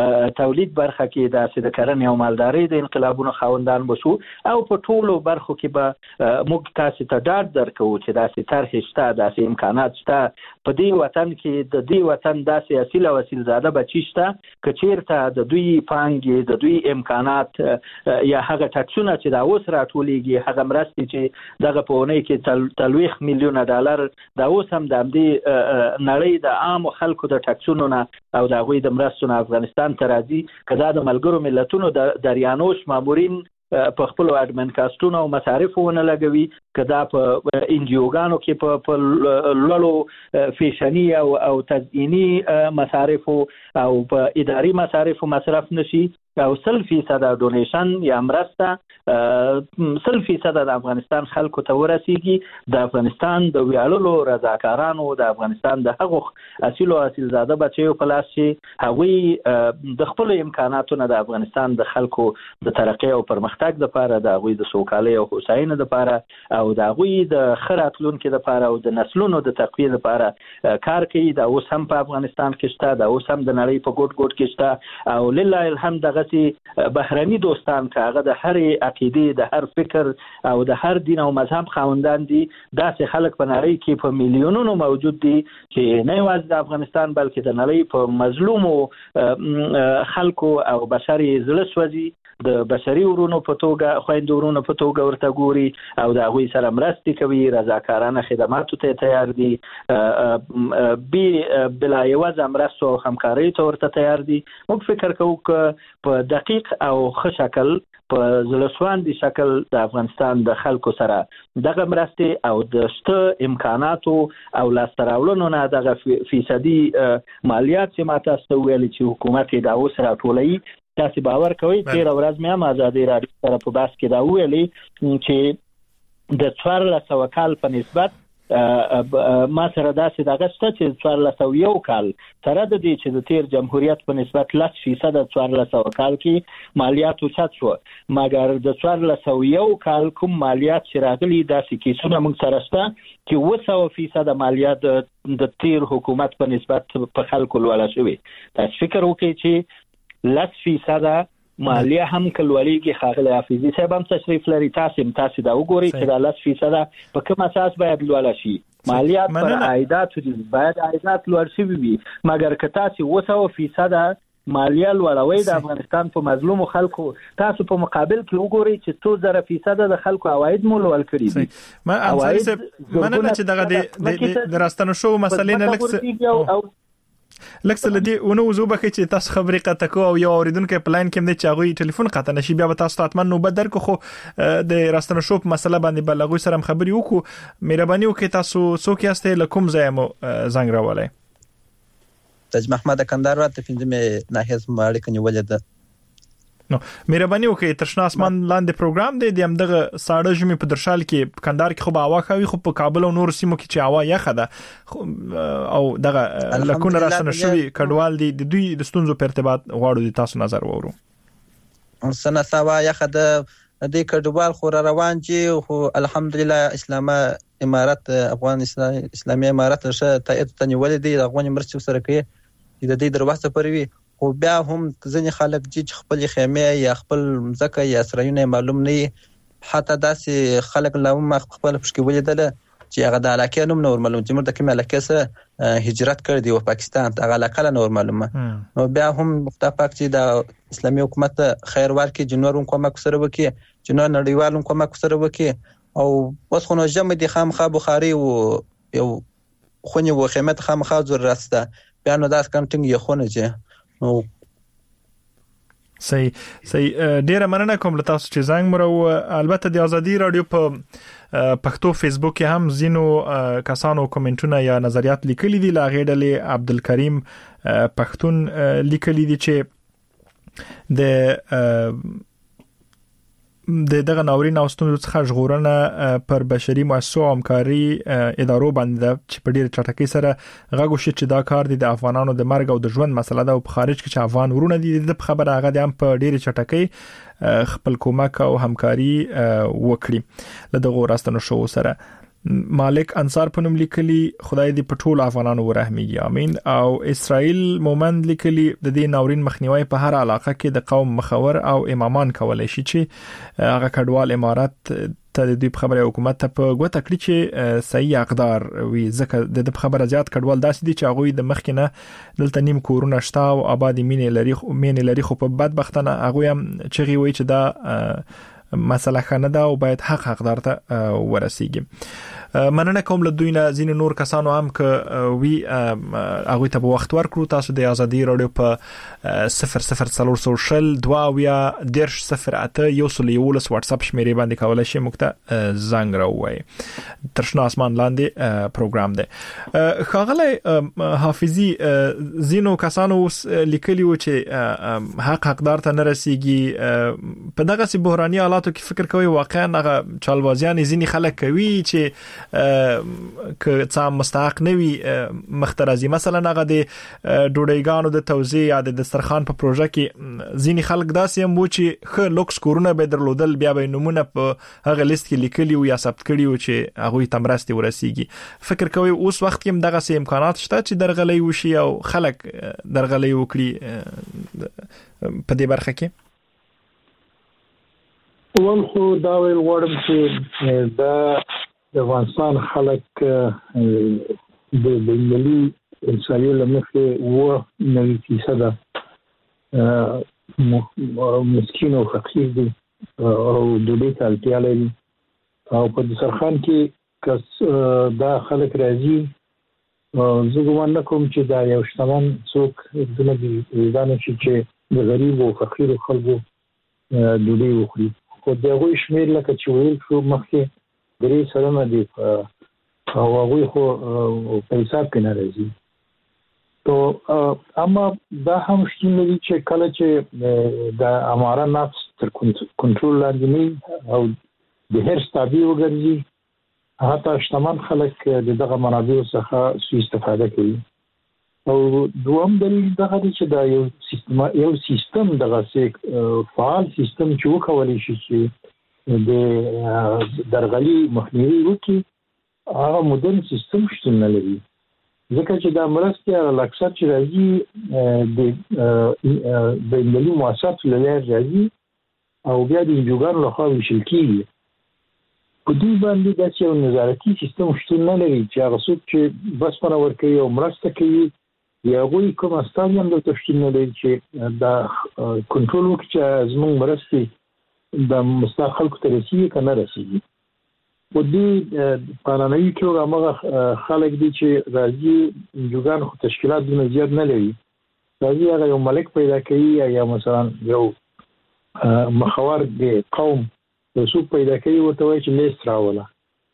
تولید برخه کې د سید کرنې او مالدارۍ د انقلابونو خاوندان بشو، او په ټولو برخو کې به موږ تاسو ته ډاډ درکو چې داسې طرح شته، داسې امکانات شته په دې وطن کې، د دې وطن داسې اصیل او اصیل زاده بچی شته که چیرته د دوی پانګې، د دوی امکانات یا هغه ټاکسونه چې دا اوس راټولېږي، هغه مرستې چې دغه په اونۍ کې تلويخ میلیونه ډالر دا اوس هم د همدې نړۍ د عام خلکو د ټاکسونو نه او د هغوی د مرستو نه افغانستان ته راځي، که دا د ملګرو ملتونو د دریانوش مامورین په خپل اډمن کاستونو او مصارف ونه لګوي، که دا په انجیوګانو کې په لولو فیشنی او او تزیینی مصارف او په اداري مصارف مصرف نشي، او سل فیصد ډونیشن یا مرسته سل فیصد د افغانستان خلکو ته ورسیږي. د افغانستان د ویاړلو رضاکارانو، د افغانستان د هغو اصیل او اصیل زاده بچیو په لاس چې هغوی د خپل امکاناتو نه د افغانستان د خلکو د ترقۍ او پرمختګ لپاره، د هغوی د سوکالۍ او هوساینې لپاره او د هغوی د ښه راتلونکي لپاره او د نسلونو د تقویې لپاره کار کوي. دا اوس هم په افغانستان کې شته، دا اوس هم د نړۍ په ګوټ ګوټ کې شته، او لله الحمد دغه بهرني دوستان که هغه د هر عقیده، د هر فکر او د هر دین او مذهب خاوندان دي، داسې خلک په نړۍ کې په میلیونونو موجود دي چې نه یوازې د افغانستان بلکې د نړۍ په مظلومو خلکو او بشري زړه سوځي، د بشري ورونو په توګه، خویندو ورونو په توګه ورته ګوري او د هغوی سره مرستې کوي، رضاکارانه خدماتو ته تیار دي، بی بلا یوازې مرستو او همکارۍ ته ورته تیار دي. موږ فکر کوو که په دقیق او ښه شکل، په زړهسواندي شکل د افغانستان د خلکو سره دغه مرستې او د شته امکاناتو او لاسته راوړنو نه دغه فیصدي مالیات چې ما تاسو ته ویلي چې حکومت یې دا اوس راټولوي، تاسو باور کوئ تېره ورځ مې هم ازادي راډیو سره په بحث کې دا ویلي چې د څوارلس سوه کال په نسبت ما سره داسې دغه شته چې څوارلس سوه یو کال سره د دې چې د تیر جمهوریت په نسبت لس فیصد څوارلس سوه کال کې مالیات اوچت شو، مګر د څوارلس سوه یو کال کوم مالیات چې راغلي داسې کیسونه موږ سره شته چې اووه سوه فیصد مالیات د تیر حکومت په نسبت په خلکو لوړه شوې. تاسو فکر وکړئ چې لس فیصد مالیه هم کلولیږي. ښاغلی حفیظي صاحب هم تشریف لري، تاسو هم تاسو دا وګورئ چې دا لس فیصد په کوم اساس باید لوړه شي. مالیات پر عایداتو دي، باید عایدات لوړ شوي وي، مګر که تاسو اووه سوه فیصد مالیه لوړوي د افغانستان په مظلومو خلکو، تاسو په مقابل کې وګورئ چې څو زره فیصد د خلکو عواید مو لوړ کړي دي. ما انصاري صاحب مننه چې دغه د راستنو شو مسلې نه لکه لکه لدی ونه وزوبه چې تاسو خبرې قطع کو او یو اوریدونکو پلان کې نه چاغوي ټلیفون قطع نشي، بیا به تاسو ته اتمن نو بدر کو خو د راستنو شو په مسله باندې بلغوي سره خبرې وکړو. مهرباني وکړئ تاسو څوک یاست، لکم زایمو زنګ راولای. تاج محمد کندهار راته پنځمه ناحیه سماړي کني ولید نو مهرباني وکړئ. ترشنا اسمان لاندې پروګرام دی د همدغه ساړه ژمي په درشال کې کندهار کې خو به هوا خوي، خو په کابل او نور سیمو کې چې هوا یخه ده او دغه لکونه راستنه شوی کډوال دي، د دوی د ستونزو په ارتباط غواړو د تاسو نظر وورو. سنه سوا یخه ده د کډوال خو روان چې خو الحمدلله اسلامه امارت افغان اسلامي امارت شه تایید تنول دي افغان مرستي سره کوي د دې دروازه پروي، خو بیا هم ځینې خلک چې خپل خیمه یا خپل ځکه یا سرایونه معلوم نه، حتی داسې خلک لا هم خپل پښکې ولیدل چې هغه د علاقې نوم نور معلوم چې مرته کوم علاقې سره هجرت کړ دی او پاکستان ته هغه علاقه نور معلومه. نو بیا هم مختفق چې د اسلامي حکومت خیر ورکړي، جنورون کومک سره وکړي، جنور نړیوالون کومک سره وکړي، او اوس خو نو جمع دي خامخا بخاري او یو خونی و خیمت خامخا ضرورت ده، بیا نو داس کنټینګ یو خونه چې نو صحیح صحیح ډیره مننه کوم له تاسو چې زنګ مرو. البته د ازادي رادیو په پښتو فیسبوک کې هم زینو کسانو کومنټونه یا نظریات لیکلي دي. لاغې ډلې عبدالکریم پښتون لیکلي دي چې د د دغه ناورین او ستونزو څخه ژغورنه پر بشري مؤسسو او همکاري ادارو باندې چې په ډیره چټکۍ سره غږ وشي چې دا کار دي د افغانانو د مرګ او د ژوند مسله ده او په خارج کې چې افغان ورونه دي د خبره هغه د هم په ډیره چټکۍ خپل کومک او همکاري وکړي له دغه راستنو شو سره. مالک انصار په نوم لیکلي خدای دې په ټول افغانانو ورحمېږي امين. او اسرائیل مومند لیکلي د دې ناورین مخنیوي په هر علاقه کې د قوم مخور او امامان کولای شي چې هغه کډوال امارات ته د دې خبره حکومت ته په ګوته کړی چې صحیح اقدار وي. ځکه د خبره زیات کډوال داسې دي چې هغه د مخکنه دلته نیم کورونه شته او آبادی مینې لري مینې لري خو په بدبختانه هغه هم چې وی چې دا مسله خنه ده او باید حق حقدار ته ورسیږي. مننه کوم له دوی نه زین نور کسانو هم ک وی هغه ته وخت ورکړو. تاسو د ازادي رادیو په صفر صفر څلور سوشل دوا ویا درش صفر اته یو سل یولس واتس اپ شمیرې باندې کولای شئ مکته زنګ راووي. ترشنا اسمان لاندې پروګرام دی. خاغله حافظي زینو کسانو لیکلی و چې حق حقدار ته نه رسیږي. په دغه سي بحراني حالاتو کې فکر کوي واقعا هغه چالوازیان ځینی خلک کوي چې که څه مستحق نوي مخترزي. مثلا هغه د ډوډۍ د توزیع یا د دسترخوان په پروژه کې ځینی خلک داسې هم و چې خه لوکس کورونه به درلودل بیا به نمونه په هغه لیست کې لیکلي او یا ثبت کړي او چې هغه تمرستي ورسیږي. فکر کوي اوس وخت کې دغه سه امکانات شته چې درغلي وشي او خلک درغلي وکړي په دې برخه کې. ول خو دا ویل غواړم چې دا د افغانستان خلک د ملي انساني لمخې و نوي فیصده مسکین او فقیر دي او د دې ته اړتیا لري او په دسترخوان کې کس دا خلک راځي. زه ګومان نه کوم چې دا یو شتمن څوک دونه دي ځان چې د غریب او فقیر خلکو ډوډۍ وخوري. خو دغه شمیر لکه چې ویل شو مخکې درې سلنه دي او هغه خو په حساب کې نه راځي. تو اما دا هم شتون لري چې کله چې د اماره نفس تر کنټرول لاندې نه او د هر ستابي وګرځي حتی شتمن خلک دغه منابع څخه سوء استفاده کوي. او دوم دلیل دغه چې دا یو سیستم یو سیستم دغه فعال سیستم چې وکولای شي چې د درغلي مخنیوي وکړي هغه مدرن سیستم شتون نه لري. ځکه چې دا مرسته اکثر چې راځي د د ملي مؤسساتو له لارې راځي او بیا د انجوګانو لخوا ویشل کېږي. په دې باندې داسې یو نظارتي سیستم شتون نه لري چې هغه څوک چې بسپنه ورکوي او مرسته کوي یا هغوی کوم استازي هم دلته شتون نه لري چې دا کنټرول وکړي چې زموږ مرستې د مستحق خلکو ته رسیږي که نه رسیږي. په دې قانوني توګه هغه خلک دي چې راځي انجوګان خو تشکیلات دونه زیات نه لري. راځي هغه یو ملک پیدا کوي یا مثلا یو مخور د قوم یو څوک پیدا کوي ورته وایي چې لیست راوله.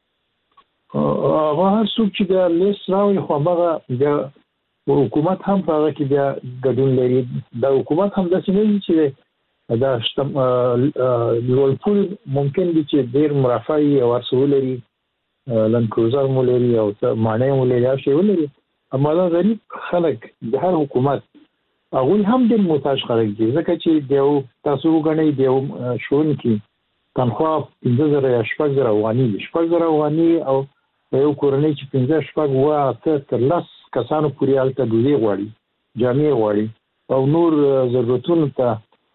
هغه هر څوک چې د لیست راوي خو هغه بیا حکومت هم په هغه کې بیا ګډون لري. دا حکومت هم داسې نه دي چې دا شتم لوړپول ممکن دي چې ډیر مرافعي او ارسو لري لند کروزر مو لري او معنی مو لري او شی ولري. اما دا غریب خلک د هر حکومت هغه هم د محتاج خلک دي. ځکه چې دیو تاسو وګڼئ دیو شون کې تنخواه پنځه زره یا شپږ زره افغاني دي. شپږ زره افغاني او یو کورنۍ چې پنځه شپږ و اته تر لس کسانو پورې هلته ډوډۍ غواړي جامې غواړي او نور ضرورتونو ته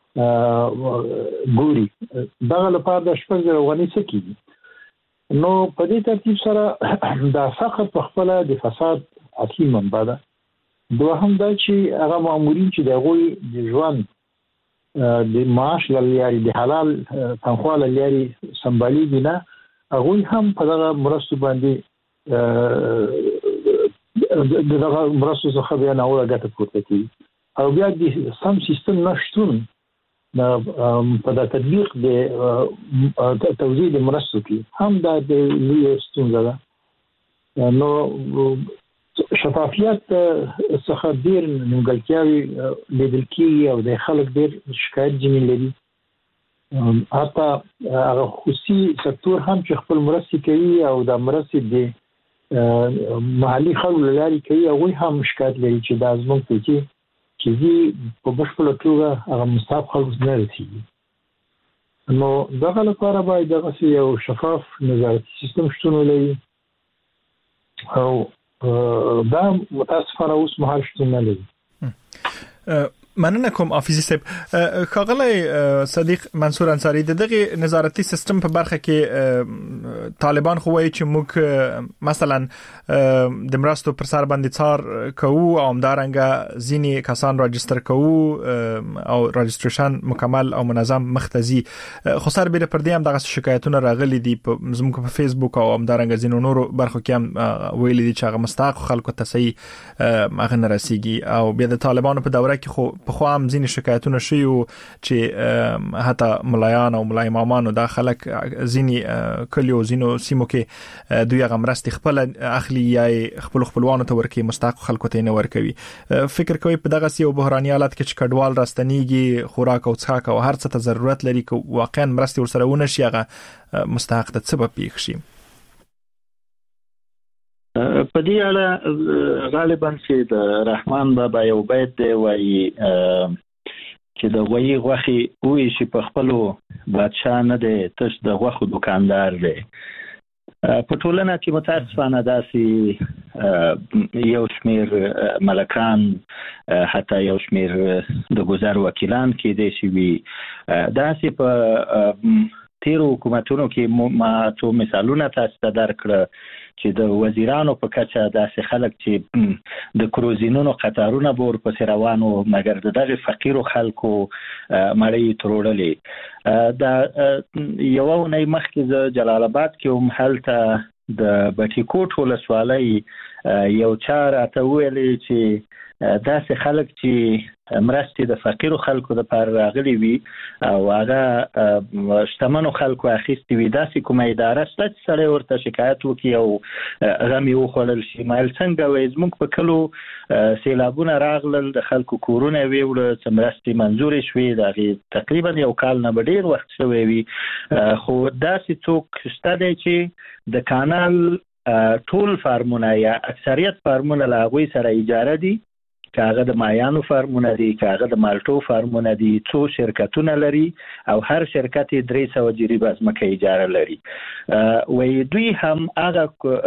ګوري. دغه لپاره د شپږ زره افغاني څه کېږي. نو په دې ترتیب سره دا فقط په خپله د فساد اصلي منبع ده. دوهم دا چې هغه مامورین چې د هغوی د ژوند د معاش له لارې د حلال تنخوا له لارې سمبالیږي نه هغوی هم په دغه مرستو باندې دغه مرستو څخه بیا ناوړه ګټه پورته کوي. او بیا د سم سیستم نشتون په د تطبیق د توزیع د مرستو کې هم دا د لوی ستونزه ده. نو شفافیت څخه ډیر نیمګړتیاوې لیدل کېږي او د خلک ډیر شکایت ځینې لري. حتی هغه خصوصي سکتور هم چې خپل مرستې کوي او د مرستې د محلي خلکو له لارې کوي هغوی هم شکایت لري چې دا زموږ پیسې چې دي په بشپړه توګه هغه مستحق خلکو ته نه رسېږي. نو دغه لپاره باید دغسې یو شفاف نظارتي سیستم شتون ولري او دا متاسفانه اوس مهال شتون نه لري. مننه کوم حافظي صاحب. ښاغلی صدیق منصور انصاری، د دغه نظارتي سیستم په برخه کې طالبان خو وایي چې موږ مثلا د مرستو پر سر باندې څار کوو او همدارنګه ځینې کسان راجستر کوو او راجستریشن مکمل او منظم مختزي، خو سر بیره پر دې هم دغه شکایتونه راغلي دي په زموږ په فیسبوک او همدارنګه ځینو نورو برخو کې هم ویلي دي چې هغه مستحق خلکو ته صحیح هغه نه رسیږي. او بیا د طالبانو په دوره کې خو په خو هم ځینې شکایتونه شوي وو چې حتی ملایان او ملای امامان دا خلک ځینې کلیو ځینو سیمو کې دوی هغه مرستې خپل اخلي یا خپل خپلوانو ته ورکوي، مستحق خلکو ته نه ورکوي. فکر کوي په دغه یو بحراني حالت کې چې کډوال راستنیږي خوراک او څښاک او هر څه ته ضرورت لري که واقعا مرستې ورسره ونه شي هغه مستحق ته څه به پیښ شي؟ په دې اړه غالبا چې د رحمان بابا یو بیت دی وایي چې د غویی غوښې وویشي په خپلو بادشاه نه دی، تش د غوښو دکاندار دی. په ټولنه کې متاسفانه داسې یو شمیر ملکان، حتی یو شمیر د ګذر وکیلان کېدای شي وي. داسې په تیرو حکومتونو کې ما څو مثالونه تاسو ته درکړه چې د وزیرانو په کچه داسې خلک چې د کروزینونو قطارونه به ورپسې روان وو، مګر د دغې فقیرو خلکو مړۍ تروړلې. دا یوه اونۍ مخکې زه جلال آباد کې وم، هلته د بټي کوټ ولسوالۍ یو چا راته وویلې چې داسې خلک چې مرستې د فقیرو خلکو دپاره راغلي وي او هغه شتمنو خلکو اخیستې وي، داسې کومه اداره شته چې سړی ورته شکایت وکړي او غم یې وخوړل شي؟ ما ویل څنګه وایي زموږ په کلو سیلابونه راغلل، د خلکو کورونه یې ویوړه، څه مرستې منظورې شوې، د هغې تقریبا یو کال نه به ډېر وخت شوی وي. خو داسې څوک شته دی چې د کانال ټول فارمونه یا اکثریت فارمونه له هغوی سره اجاره دي، که هغه د مایانو فارمونه دي، که هغه د مالټو فارمونه دي، څو شرکتونه لري او هر شرکت یې درې سوه جریبه ځمکه اجاره لري. وایي دوی هم هغه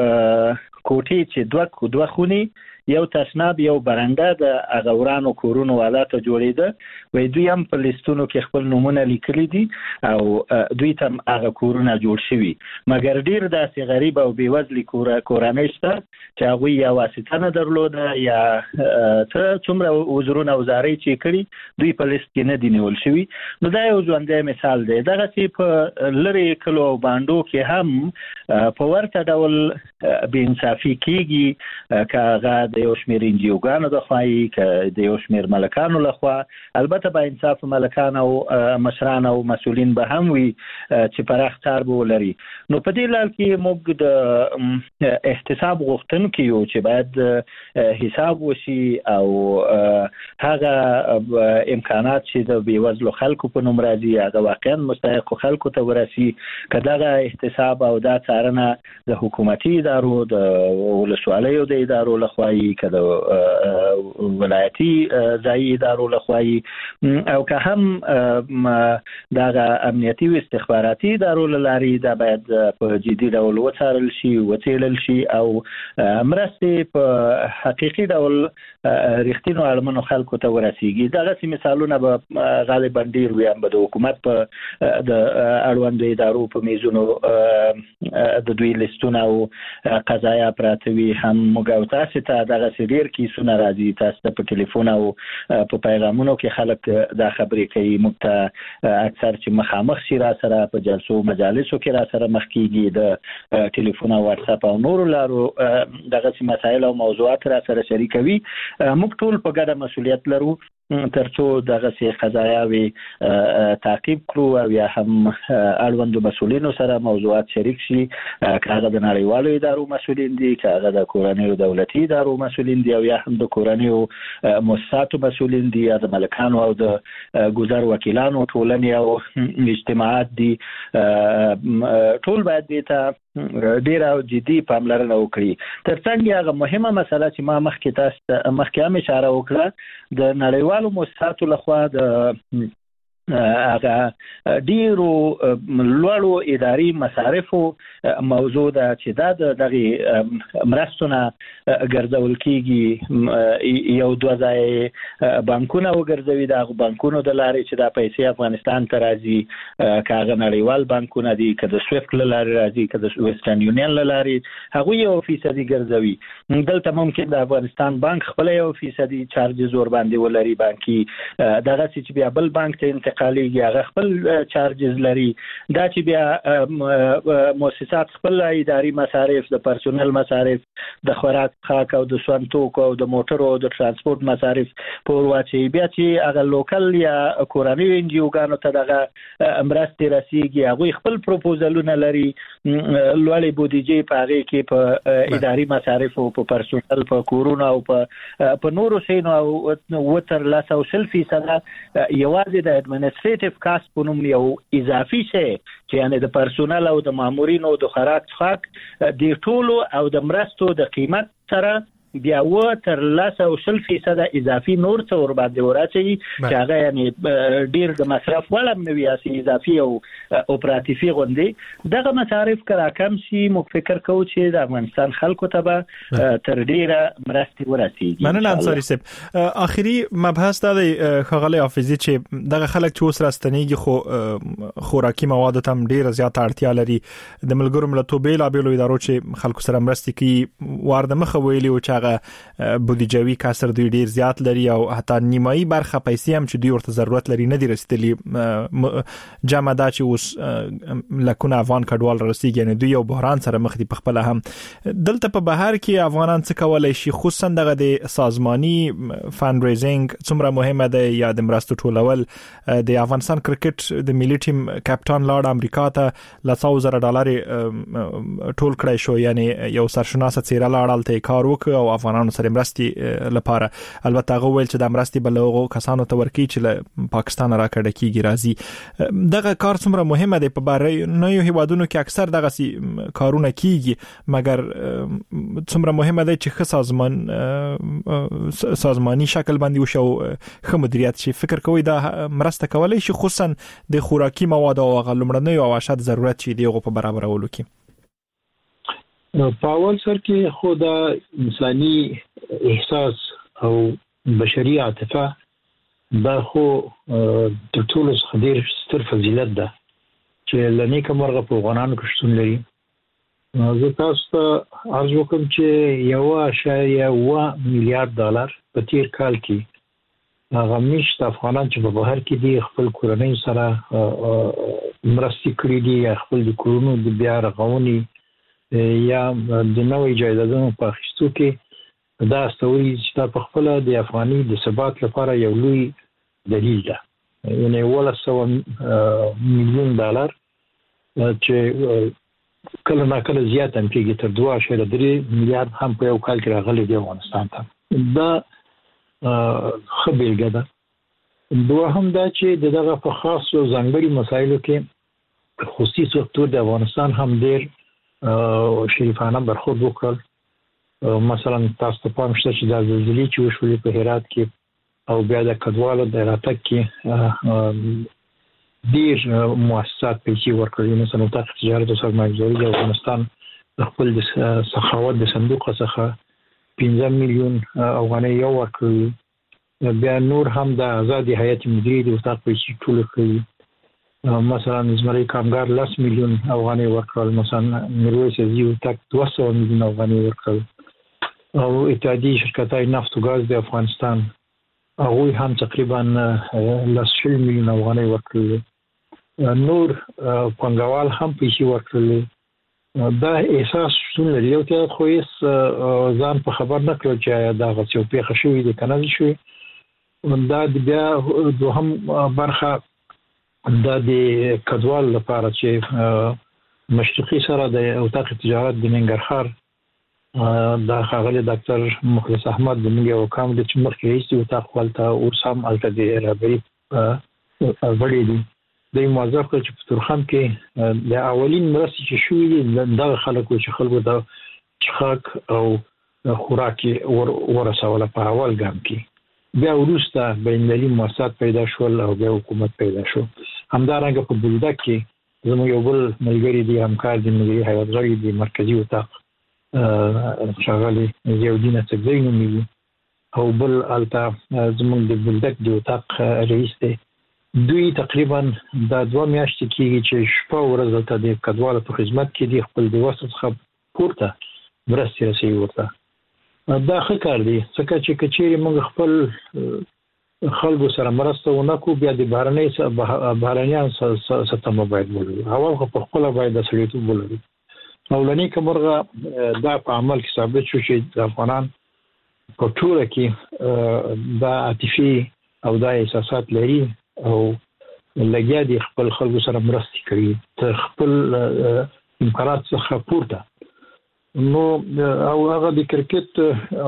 کوټې چې دوه دوه خونې، یو تشناب، یو برنده د هغه ورانو کورونو والا ته جوړېده، وایي دوی هم په لیستونو کې خپل نومونه لیکلي دي او دوی ته هم هغه کورونه جوړ شوي. مګر ډېر داسې غریب او بېوزلي کورنۍ شته چې هغوی یا واسطه نه درلوده یا څه څومره عذرونه او زارۍ چې کړي دوی په لیست کې نه دي نیول شوي. نو دا یو ژوندی مثال دی. دغسې په لرې کلو او بانډو کې هم په ورته ډول بېانصافي کېږي، که هغه د یو شمیر انجیوګانو د خوا یي، که د یو شمیر ملکانو لخوا. البته با انصاف ملکان او مشران او مسؤلین به هم وي چې پراخ کار به ولري. نو په دې لړ کې موږ د احتساب غوښتونکي یو چې باید حساب وشي او هغه امکانات چې د بېوزلو خلکو په نوم راځي هغه واقعا مستحقو خلکو ته ورسي. که دغه احتساب او دا څارنه د حکومتي ادارو، د ولسوالیو د ادارو لخوا یي، که د ولایتي ځایي ادارو لخوا یي، او که هم دغه امنیتي و استخباراتي ادارو له لارې دا باید په جدي ډول وڅارل شي، وڅېړل شي او مرستې په حقیقي ډول رښتینو اړمنو خلکو ته ورسیږي. دغسې مثالونه به غالبا ډېر وي، هم به د حکومت په د اړوندو ادارو په میزونو د دوی لیستونه او قضایا پراته وي. هم موږ او تاسې ته دغسې ډېر کیسونه راځي، تاسو ته په ټلیفون او په پیغامونو کې خلک دا خبرې کوي. موږ ته اکثر چې مخامخ شي را سره په جلسو مجالسو کې را سره مخ کېږي، د ټلیفون او واتساپ او نورو لارو دغسې مسایل او موضوعات را سره شریکوي. موږ ټول په ګډه مسؤلیت لرو ترڅو دغه سي قضایاوي تعقیب کړو او یا هم اړوند مسؤلینو سره موضوعات شریک شي، کاغه د نړیوالو ادارو مسؤلین دي، کاغه د کورنیو دولتي ادارو مسؤلین دي او یا هم د کورنیو مؤسساتو مسؤلین دي، د ملکانو او د ګذر وکیلانو ټولنې او اجتماعات دي. ټول باید دې ته ډیر او جدي پاملرنه وکړي. ترڅنګ هغه مهمه مسله چې ما مخکې تاسو مخکې هم اشاره وکړه د نړیوالو مؤسساتو لخوا د هغه ډیرو لوړو اداري مصارفو موضوع ده چې دا د دغه مرستونه ګرځول کیږي. یو دوه ځای بانکونه وګرځوي، د بانکونو د لارې چې دا پیسې افغانستان ته راځي، کاغه نړیوال بانکونه دي، که د سویفټ له لارې راځي، که د ویسټرن یونین له لارې هغه یو فیصدي ګرځوي. دلته ممکن د افغانستان بانک خپل یو فیصدي چارجز ور باندې ولري بانکي، دغه چې بیا بل بانک ته قالیږي هغه خپل چارجز لري. دا چې بیا مؤسسات خپل اداري مصارف، د پرسونل مصارف، د خوراک خاک او د سون توکو او د موټرو او د ترانسپورت مصارف پور واچي، بیا چې هغه لوکل یا کورنۍ ان جی اوګانو ته دغه مرستې رسیږي، هغه خپل پروپوزلونه لري، لوړې بودیجې په هغه کې په اداري مصارف او په پرسونل په کورونو او په نورو شینو او وتر لاس او شل فیصد یوازې د administrative cost په نوم یو اضافي شی چې یعنی د پرسونل او د مامورینو د خوراک څخه د ټولو او د مرستو د قیمت سره بیا و تر لاس او شل فیصد اضافي نور څه ور باندې ورچي چې هغه یعنی ډیر د مصرف ولا نوي اسی اضافي او اپراتیفي غوندي دغه مصارف کرا کم شي. مو فکر کوو چې د افغانستان خلکو ته به تر ډیره مرستې ورسیږي. مننه انصاری صاحب. اخیری مبحث دا دی خغلی حافظي چې دغه خلک چې اوس راستنیږي خو خوراکي مواد ته هم ډیره زیاته اړتیا لري. د ملګرو ملتونو بیل بیل ادارو چې خلکو سره مرستې کوي وارد مخه ویلي او چې بودیجوي کسر دوی ډیر زیات لري او حتی نیمایي برخه پیسې هم چې دوی ورته ضرورت لري نه دي رسیدلي. جمع دا چې اوس لکونه افغان کډوال رسیږي نه دوی یو بحران سره مخ دي. په خپل هم دلته په بهر کې افغانان څه کولای شي، خصوصا دغه د سازماني فند ریزینګ څومره مهمه ده یا د مرستو ټولول. د افغانستان کرکټ د ملي ټیم کپټان لاړ امریکا ته لسو زره ډالر ټول کړی شو، یعنی یو سرشناسه څیره لاړل ته کار وکړ او افغانانو سره مرستې لپاره. البته هغه ویل چې د مرستې بلغو کسانو ته ورکی چې له پاکستان راکړه کیږي راځي. دغه کار څومره مهمه دی. په باره نه یو هیوادونو کې اکثر دغه سي کارونه کیږي، مګر څومره مهمه دی چې ښه سازمان سازماني شکل باندې وشو، ښه مدیریت شي. فکر کوئ دا مرسته کولای شي خصوصا د خوراکي مواد او غلمړنۍ او اشد ضرورت شي دیغه په برابرولو کې؟ په اول سر کې خو دا انساني احساس او بشري عاطفه دا خو د ټولو څخه ډیر ستر فضیلت ده چې لنی کومرغه په افغانانو کې شتون لري. زه تاسو ته عرض وکم چې یو اشاریه و میلیارډ ډالر په تیر کال کې هغه مشت افغانان چې په بهر کې دي خپل کورنۍ سره مرستې کړې دي، خپل د کورونو د بیا رغونې یا د نوې جایدادونو په اخیستو کې دا استوري چې دا په خپل د افغاني د ثبات لپاره یو لوی دلیل ده. یعنی ولسو میلیون ډالر چې کله نا کله زیات هم کېږي تر دوه اعشاریه درې میلیارډ هم په یو کال کې راغلي دی افغانستان ته. دا ښه بیلګه ده. دوهم دا چې دغه په خاصو ځانګړي مسایلو کې خصوصي سکتور د افغانستان هم ډیر شریفانه برخورد وکړل. مثلا تاسو ته پام شته چې د زلزلې چې وشولې په هرات کې او بیا د کډوالو د راتګ کې ډیر مؤسسات پیسې ورکړي. مثلا تاسو تجارت او سرمایه‌گذاري د افغانستان خپل د سخاوت د صندوق څخه پنځه میلیون افغانۍ یو ورکړي. بیا نور هم د آزادي حیات مدیریت د وسات پیسې ټول کړي. مثلا زمری کامګار لاس میلیون افغانۍ ورکړل. مثلا میرویس عزیز تک دوه سوه میلیون افغانۍ ورکړل. او اتحادیه شرکتای نفت او ګاز د افغانستان هغه هم تقریبا لاس شل میلیون افغانۍ ورکړل. نور پنګوال هم پیسې ورکړل. دا احساس شون لري او ته خو یې ځان په خبر نه کړو چې دا غوښتل پیښه شوې ده کنه شوې. دا بیا دوهم برخه دا د کډوال لپاره چې مشرقي سره د اوتاق تجارت د منګرخار دا خاغلی ډاکټر مخلص احمد د موږ یو کام د چې مخکې هیڅ اوتاق ولته ورسام الته د رابري وړي دي د موظف چې په ترخم کې د اولین مرستې چې شوې دي دا خلکو چې خلکو د چخاک او خوراکي ورسوله په اول ګام کې بیا وروسته بینالمللي مؤسسات پیدا شول او بیا حکومت پیدا شو همدارنګه په بولدک کې زموږ یو بل ملګری دی همکار دی ملي هیئت غړي دی مرکزی اوتاق شغالي زیودینه څنګه نومي او بل الته زموږ د بولدک دی اوتاق رئیس دی دوی تقریبا د دوه میاشتې کېږي چې شپه ورځ ته د کډوالو په خدمت کې دي خپل د وسط څخه پورته مرستې رسوي ورته دا ښه کار دی ځکه چې کچېرې موږ خپل خلکو سره مرسته ونکو بیا د بهرنۍ بهرنیان ستمه باید ولرو اول خو په خپله باید د سړیتوب ولرو اولنی کومرغه دا په عمل کې ثابت شو چې د افغانان په ټوله کې دا عاطفي او دا احساسات لري او لګیا دي خپل خلکو سره مرستې کوي تر خپل امکانات څخه پورته نو او هغه د کرکټ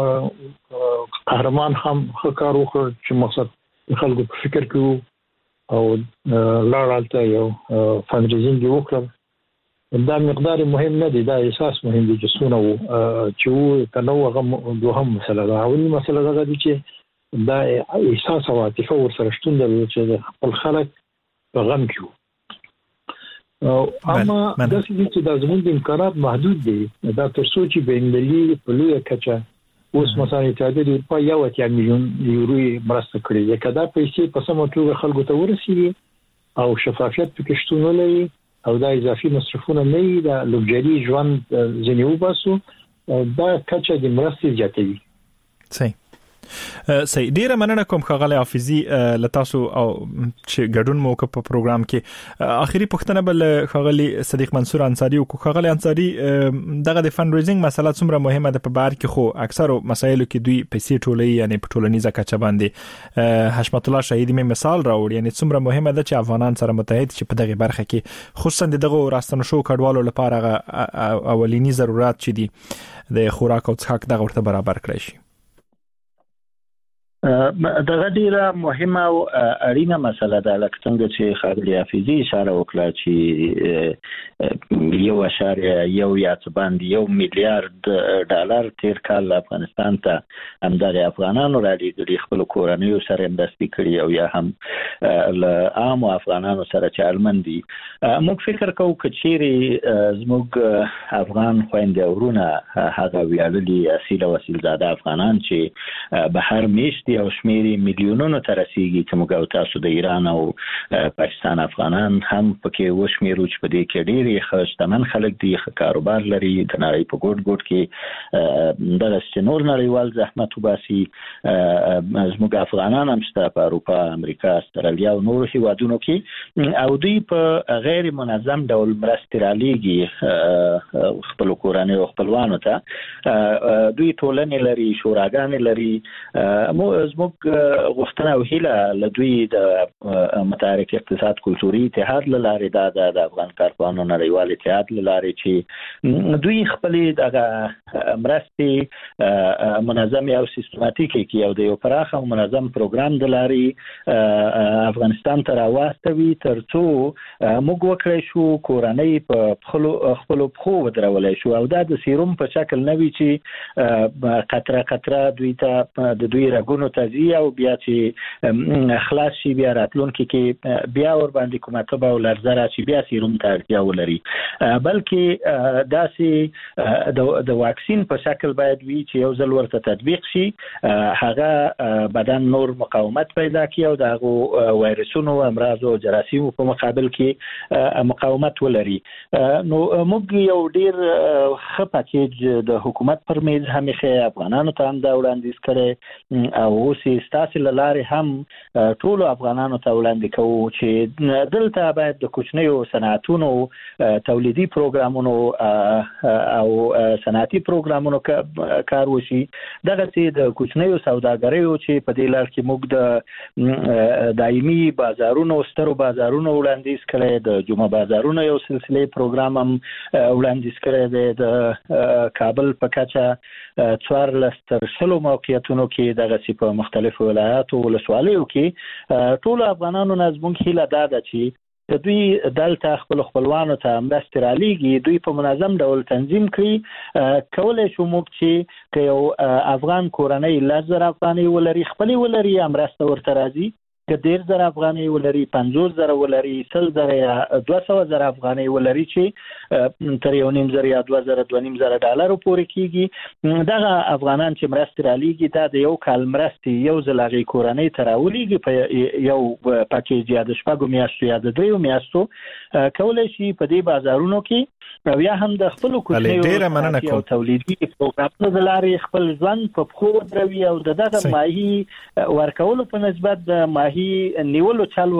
قهرمان هم ښه کار وکړ چې مقصد خلکو په فکر کې او لاړالته یو فندریزینګ وکړ دا مقدار مهم نه دی دا احساس مهم دی چې څونه و چې تنوع هغه دوهم مسله ده اولي مسله ده چې دا احساس او عاطفه ورسره شتون درلود چې خپل خلک په غم کې او اما د دې چې د زموږ د امکانات محدود دي دا تر څو چې بینالمللي په لویه کچه اوس مثلا اتحادیه د اروپا یو اتیا میلیون یورو مرسته کړې ده کدا پیسې په سمه توګه خلکو ته ورسیږي او شفافیت پکې شتون ولري او دا اضافي مصرفونه نه وي دا لوګجري ژوند ځنیو باسو دا کچه د مرستې زیاتوي صحیح صحیح ډیره مننه کوم خغلی حافظي لتاسو او چې ګډون مو په پروګرام کې اخیری پوښتنه بل خغلی صدیق منصور انصاری او خغلی انصاری دغه د فند ریزینګ مسله څومره مهمه ده په بار کې خو اکثر مسایلو کې دوی پیسې ټولې یعنی په ټولنیزه کچه باندې حشمت الله شهیدی می مثال راوړ یعنی څومره مهمه ده چې افغانان سره متحد چې په دغه برخه کې خصوصا دغه راستنه شو کډوالو لپاره اولینی ضرورت چې دي د خوراک او څښاک دغه ورته برابر کړی شي دغه ډیره مهمه او اړینه مسله ده لکه څنګه چې خغلی حافظي اشاره وکړه چې یو اشاریه یو یا څه باندې یو میلیارډ ډالر تیر کال افغانستان ته همدغه افغانانو را لېږلي خپل کورنیو سره مرستې کړي او یا هم له عامو افغانانو سره چې اړمن دي موږ فکر کوو که چیرې زموږ افغان خویندې او ورونه هغه ویاړلي اصیل او اصیلزاده افغانان چې بهر میشت او شمیرې میلیونونو ته رسیږي چې موږ او تاسو د ایران او پاکستان افغانان هم پکې وشمیرو چې په دې کې ډېرې ښه شتمن خلک دي ښه کاروبار لري د نړۍ په ګوټ ګوټ کې دغسې نور نړیوال زحمت وباسي زموږ افغانان هم شته په اروپا امریکا استرالیا او نورو هیوادونو کې او دوی په غیر منظم ډول مرستې رالیږي خپلو کورنیو خپلوانو ته دوی ټولنې لري شوراګانې لري زموږ غوښتنه او هیله لدوی د متحرک اقتصاد کلتوري اتحاد لاره دا د افغان کارپوهانو نړیوال اتحاد لاره چې دوی خپل دغه مرستې منظم او سیستماتیک کې او د یو پراخ او منظم پروګرام د لارې افغانستان ته راوستوي ترڅو موږ وکړای شو کورنۍ په خپل خپل خو ودرولای شو او دا د سیروم په شکل نوي چې قطره قطره دوی ته د دوی رګونو تازي او بیا چې خلاص شي بیا راتلونکي کې بیا ور باندې کومه تبه او لرزه راشي بیا سیروم ته اړتیا ولري بلکې داسې د واکسین په شکل باید وي چې یو ځل ورته تطبیق شي هغه بدن نور مقاومت پیدا کوي او د هغو وایرسونو امراض او جراثیمو په مقابل کې مقاومت ولري نو موږ یو ډیر ښه پاکیج د حکومت پر میز همیشه افغانانو ته هم دا وړاندیز کړی او اوس ستاسو لاره هم ټول افغانانو ته وړاندې کوو چې دلته باید د کوچنیو صنعتونو تولیدي پروګرامونو او صنعتي پروګرامونو کار وشي. دغه چې د کوچنیو سوداګریو چې په دې لار کې موږ د دایمي بازارونو سترو بازارونو وړاندیز کړی، د جمعه بازارونو یو سلسله پروګرام هم وړاندیز کړی دی. د کابل په کچه څوارلس تر شلو موقعیتونو کې دغه چې په مختلفو ولایاتو ولسوالیو کې ټول افغانانو نه زموږ هیله دا ده چې دوی دلته خپل خپلوانو ته مرستې رالیږي، دوی په منظم ډول تنظیم کړي. کولای شو موږ چې یو افغان کورنۍ لس زره افغانۍ ولري، خپلې ولري یا مرسته ورته راځي، که ډېر زره افغانۍ ولري، پنځوس زره ولري، سل زره یا دوه سوه زره افغانۍ ولري چې تر یو نیم زره یا دوه زره دوه نیم زره ډالرو پورې کېږي. دغه افغانان چې مرستې رالیږي دا د یو کال مرستې یو ځل هغې کورنۍ ته راولیږي په یو پاکیج یا د شپږو میاشتو یا د دریو میاشتو. کولی شي په دې بازارونو کې او یا هم د خپلو کوچنیو او تولیدي پروګرامونو د لارې خپل ژوند په پښو ودروي او د دغه ماهي ورکولو په نسبت د ماهي نیولو چل